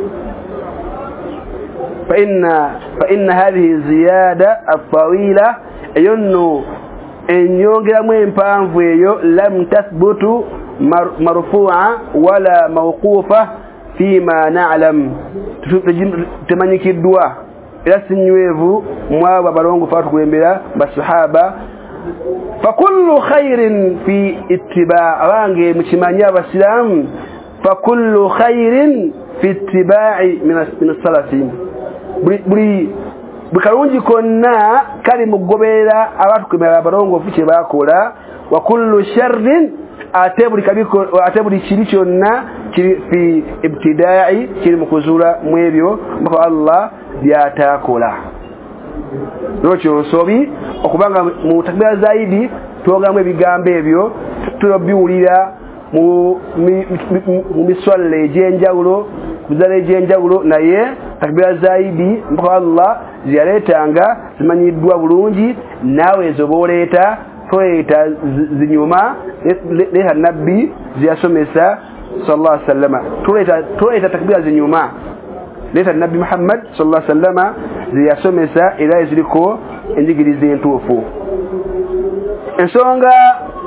فإن هذه الزيادة الطويلة ينو إن يوغر ميمبانفو لم تثبت مرفوعة ولا موقوفة فيما نعلم تمنيك الدواء إلى سنويفو موابا برونغ فاتكو يمبلا بالصحابة فكل خير في اتباع رانجي مشمانيا بسلام فكل خير في اتباع من السلفين buli bukalungi konna kali mugobera abantu kumera barongo fiche bakola wa kullu sharrin atebuli kabiko atebuli kiri kyonna kiri fi ibtida'i kiri mukuzula mwebyo mbako Allah byatakola nocho nsobi okubanga mu takbira zaidi togamwe bigambo ebyo tubiwulira mu miswale jenjawulo kuzale jenjawulo naye takbira zaidi mbako Allah ziyaletanga zimanyidwa bulungi nawe zoboleta toyeta zinyuma leha nabbi ziyasomesa sallallahu alaihi wasallam toyeta takbira zinyuma leta nabbi Muhammad sallallahu alaihi wasallam ziyasomesa ila ziliko enjigirize entuufu ensonga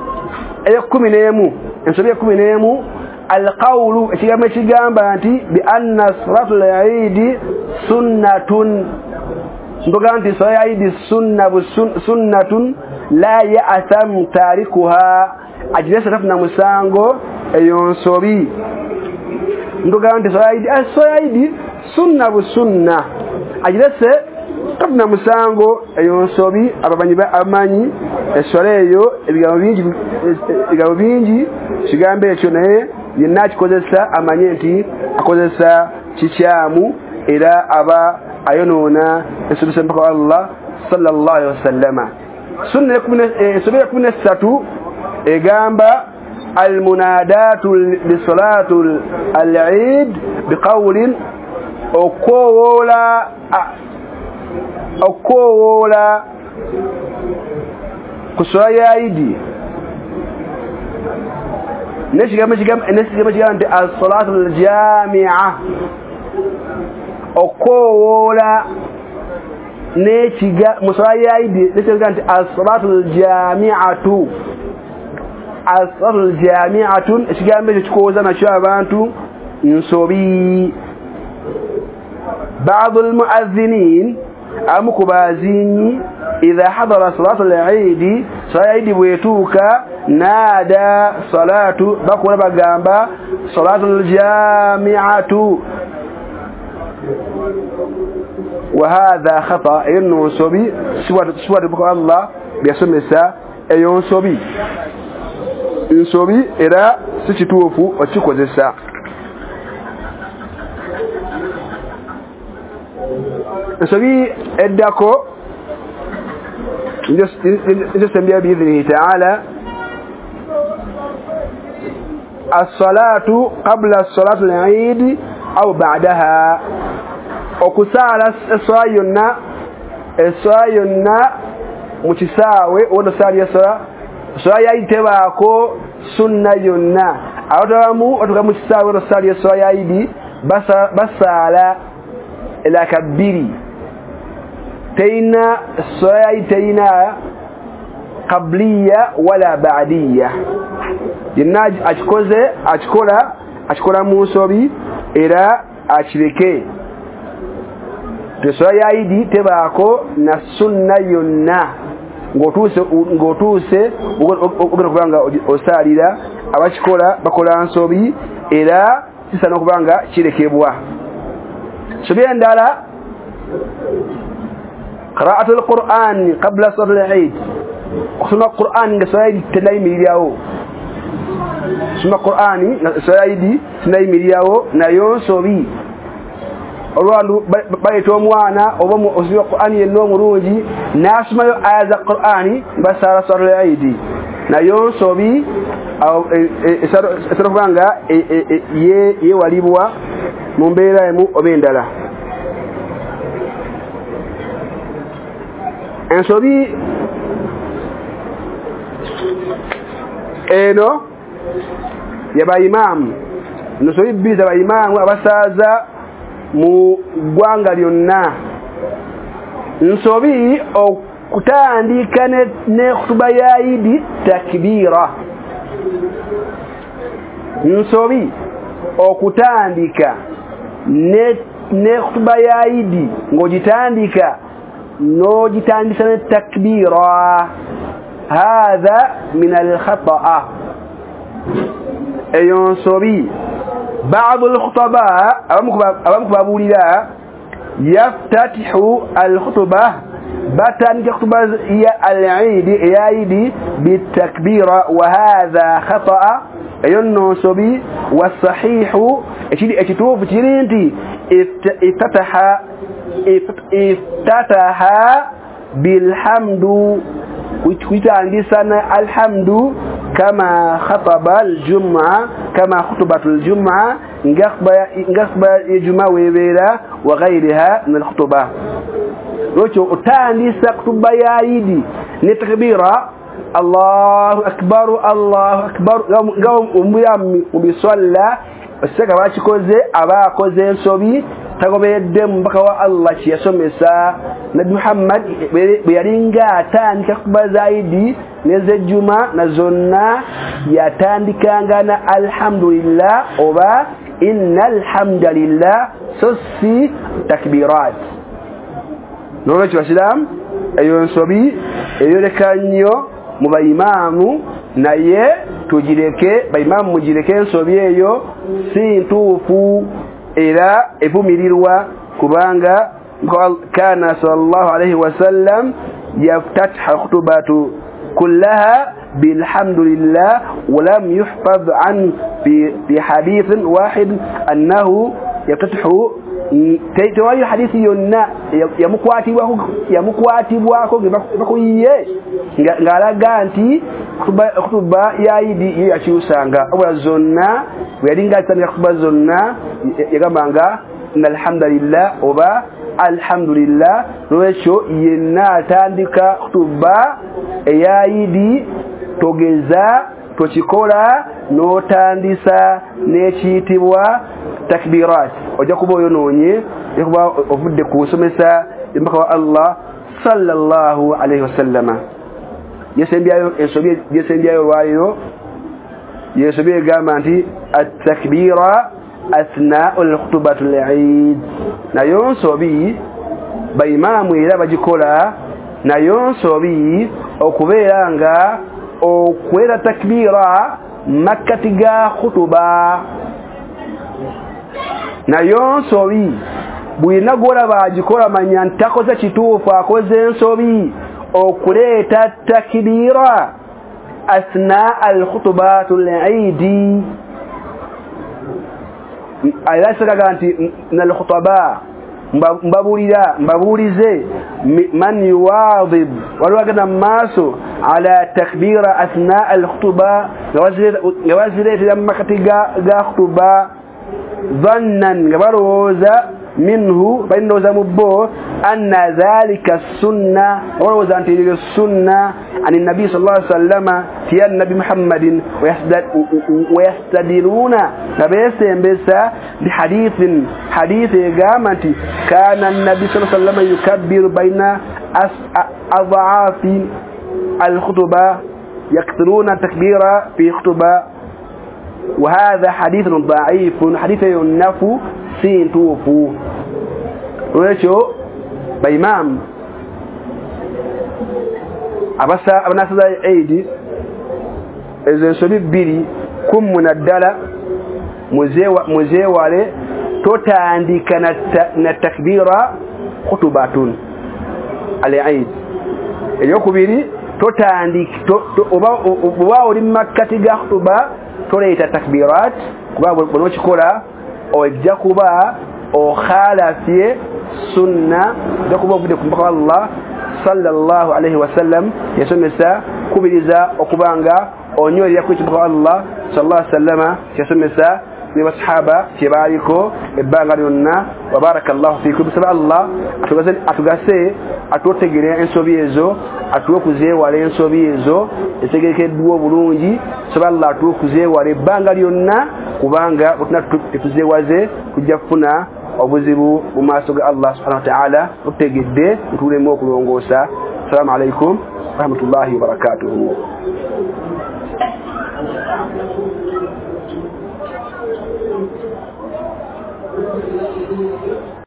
eya11 القول اشيغامه chigamba nti bi anna salatul eid sunnatun ndoganti salatul eid sunnatun la ya'tam tarikuha ajlesa tafna musango eyonsobi ndoganti salatul eid sunna ajlesa tafna musango eyonsobi ababanyi ba amanyi esoleyo ebigabo bingi chigambe ekyo naye yenna kikozesa amanye nti akozesa kikyamu era aba ayonona esubisa mpaka Allah sallallahu alaihi wasallam sunna 13 egamba almunadatu lisalatu al-eid biqawlin okowola kusaya idi neshigama nti as-salatu al-jami'a okowola nechiga musaya idi neshigama nti as-salatu al-jami'atu as-salatu al-jami'atun eshigama chikoza na abantu nsobi بعض المؤذنين amukubazini idha hadara salatu al-eid sayidi bwetuka nada salatu bakora bagamba salatu al-jami'atu wa hadha khata innu sobi siwatu bako Allah byasomesa eyo sobi insobi era sikituofu okikozesa sobi eddako njesembya biidhnihi ta'ala as-salatu qabla as-salati al-eid aw ba'daha okusala eswayonna mukisawe ono sali yasala swaya itebako sunna yonna awadamu otukamu kisawe rosali ya yaidi basala ila kabiri teina soya teina qabliya wala ba'diya jinaj achikola musobi era achireke tesoya yaidi tebako na sunna yonna ngotuse ukubanga osalira abachikola bakola nsobi era sisana kubanga kirekebwa sobi endala قراءة القرآن قبل صلاة العيد سمع القرآن نسايد تناي ملياو سمع القرآن نسايد تناي ملياو نايون صبي أولو بيتوا موانا أو سمع القرآن ينوم روجي ناسمع آيات القرآن بس على صلاة العيد نايون صبي أو سرفانغا يواليبوا مبيرا يمو أبيندلا ensobi eno yaba imam nsobi biza ba imam abasaza mu gwanga lyonna nsobi okutandika ne khutuba ya idi takbira nsobi okutandika ne khutuba ya idi ngojitandika نوجتان التكبيرا هذا من الخطأ أيون صبي بعض الخطباء أمكبابوا لا يفتتح الخطبة باتن كخطبة هي العيد بالتكبير وهذا خطأ أيون صبي والصحيح اشتوف ترينتي افتتح بالحمد ويتعندسنا الحمد كما خطب الجمعة كما خطبة الجمعة نغخب الجمعة ويبيرا وغيرها من الخطبة روشو تعندس خطبة يايدي نتكبيرا الله أكبر الله أكبر قوم أميام وبيصلى السكة باشي كوزي أبا كوزي صبي tagobe mbaka wa Allah shi yasomesa nabi Muhammad beyaringa tandika kuba zaidi neze juma na zonna yatandikanga na alhamdulillah oba innal hamdalillah sosi takbirat nolo chwashilam ayo nsobi ayo lekanyo muba imamu naye tujireke ba imamu mujireke nsobi eyo si ntufu إلى إبوميروا كبانغا كان صلى الله عليه وسلم يفتتح خطباته كلها بالحمد لله ولم يحفظ عن في حديث واحد أنه يفتتح تواجه حديث يونا يمكواتي واكو بكوية ngala ganti kutuba yaidi yachusanga oba zonna yalinga tani kutuba zonna yagambanga alhamdulillah oba alhamdulillah nocho yenna tandika kutuba yaidi togeza tochikola no tandisa nechitibwa takbirat oja kuba yononye yakuba ovudde kusomesa imbaka wa Allah sallallahu alayhi wasallama yesembiayo esobye yesembiayo wayo yesobye gamba nti at-takbira athna al-khutbati al-eid na yonsobi ba imamu era bagikola na yonsobi okubeeranga okwera takbira makatiga khutuba na yonsobi bwina gola bagikola manya ntakoze kituufu akoze ensobi okuleta takbira asna al-khutbatu al-eid ayasaka ganti nal khutaba mbabulize man yuwadib walwagana maso ala takbira asna al-khutba gawazire lamma katiga ga khutba dhannan gabaroza منه بين زمبو أن ذلك السنة وروزان تلك السنة عن النبي صلى الله عليه وسلم في النبي محمد ويستدلون نبيسهم بسا بحديث قامتي كان النبي صلى الله عليه وسلم يكبر بين أضعاف الخطبة يكثرون تكبيرا في خطبة وهذا حديث ضعيف حديث ينفو سين توفو ويشو بإمام أبسا أبناء سيدة أيدي إذن سبب بيري كم من الدالة مزيوالي توتا عندي كانت نتكبيرا خطباتون العيد اليوكو بيري توتا عندي وباو لما كتغا خطبا توليت تكبيرات كبا بنوشي كولا او جاكوبا او خالفيه سنه جاكوبا بدكم الله صلى الله عليه وسلم يسمسا كبيزا okubanga onyori yakwitibwa Allah sallallahu alaihi wasallam yasmesa ni wasahaba kibaliko ebanga lyonna wa barakallahu fikum sabba Allah atugase atotegere ensobi ezo atukuze wale ensobi ezo etegekedwa bulungi sabba Allah atukuze wale ebanga lyonna kubanga tuzewaze kujja kufuna obuzibu mu maaso ga Allah subhanahu wa ta'ala tutegedde ntulemo okulongosa. Assalamu alaikum rahmatullahi wa barakatuh.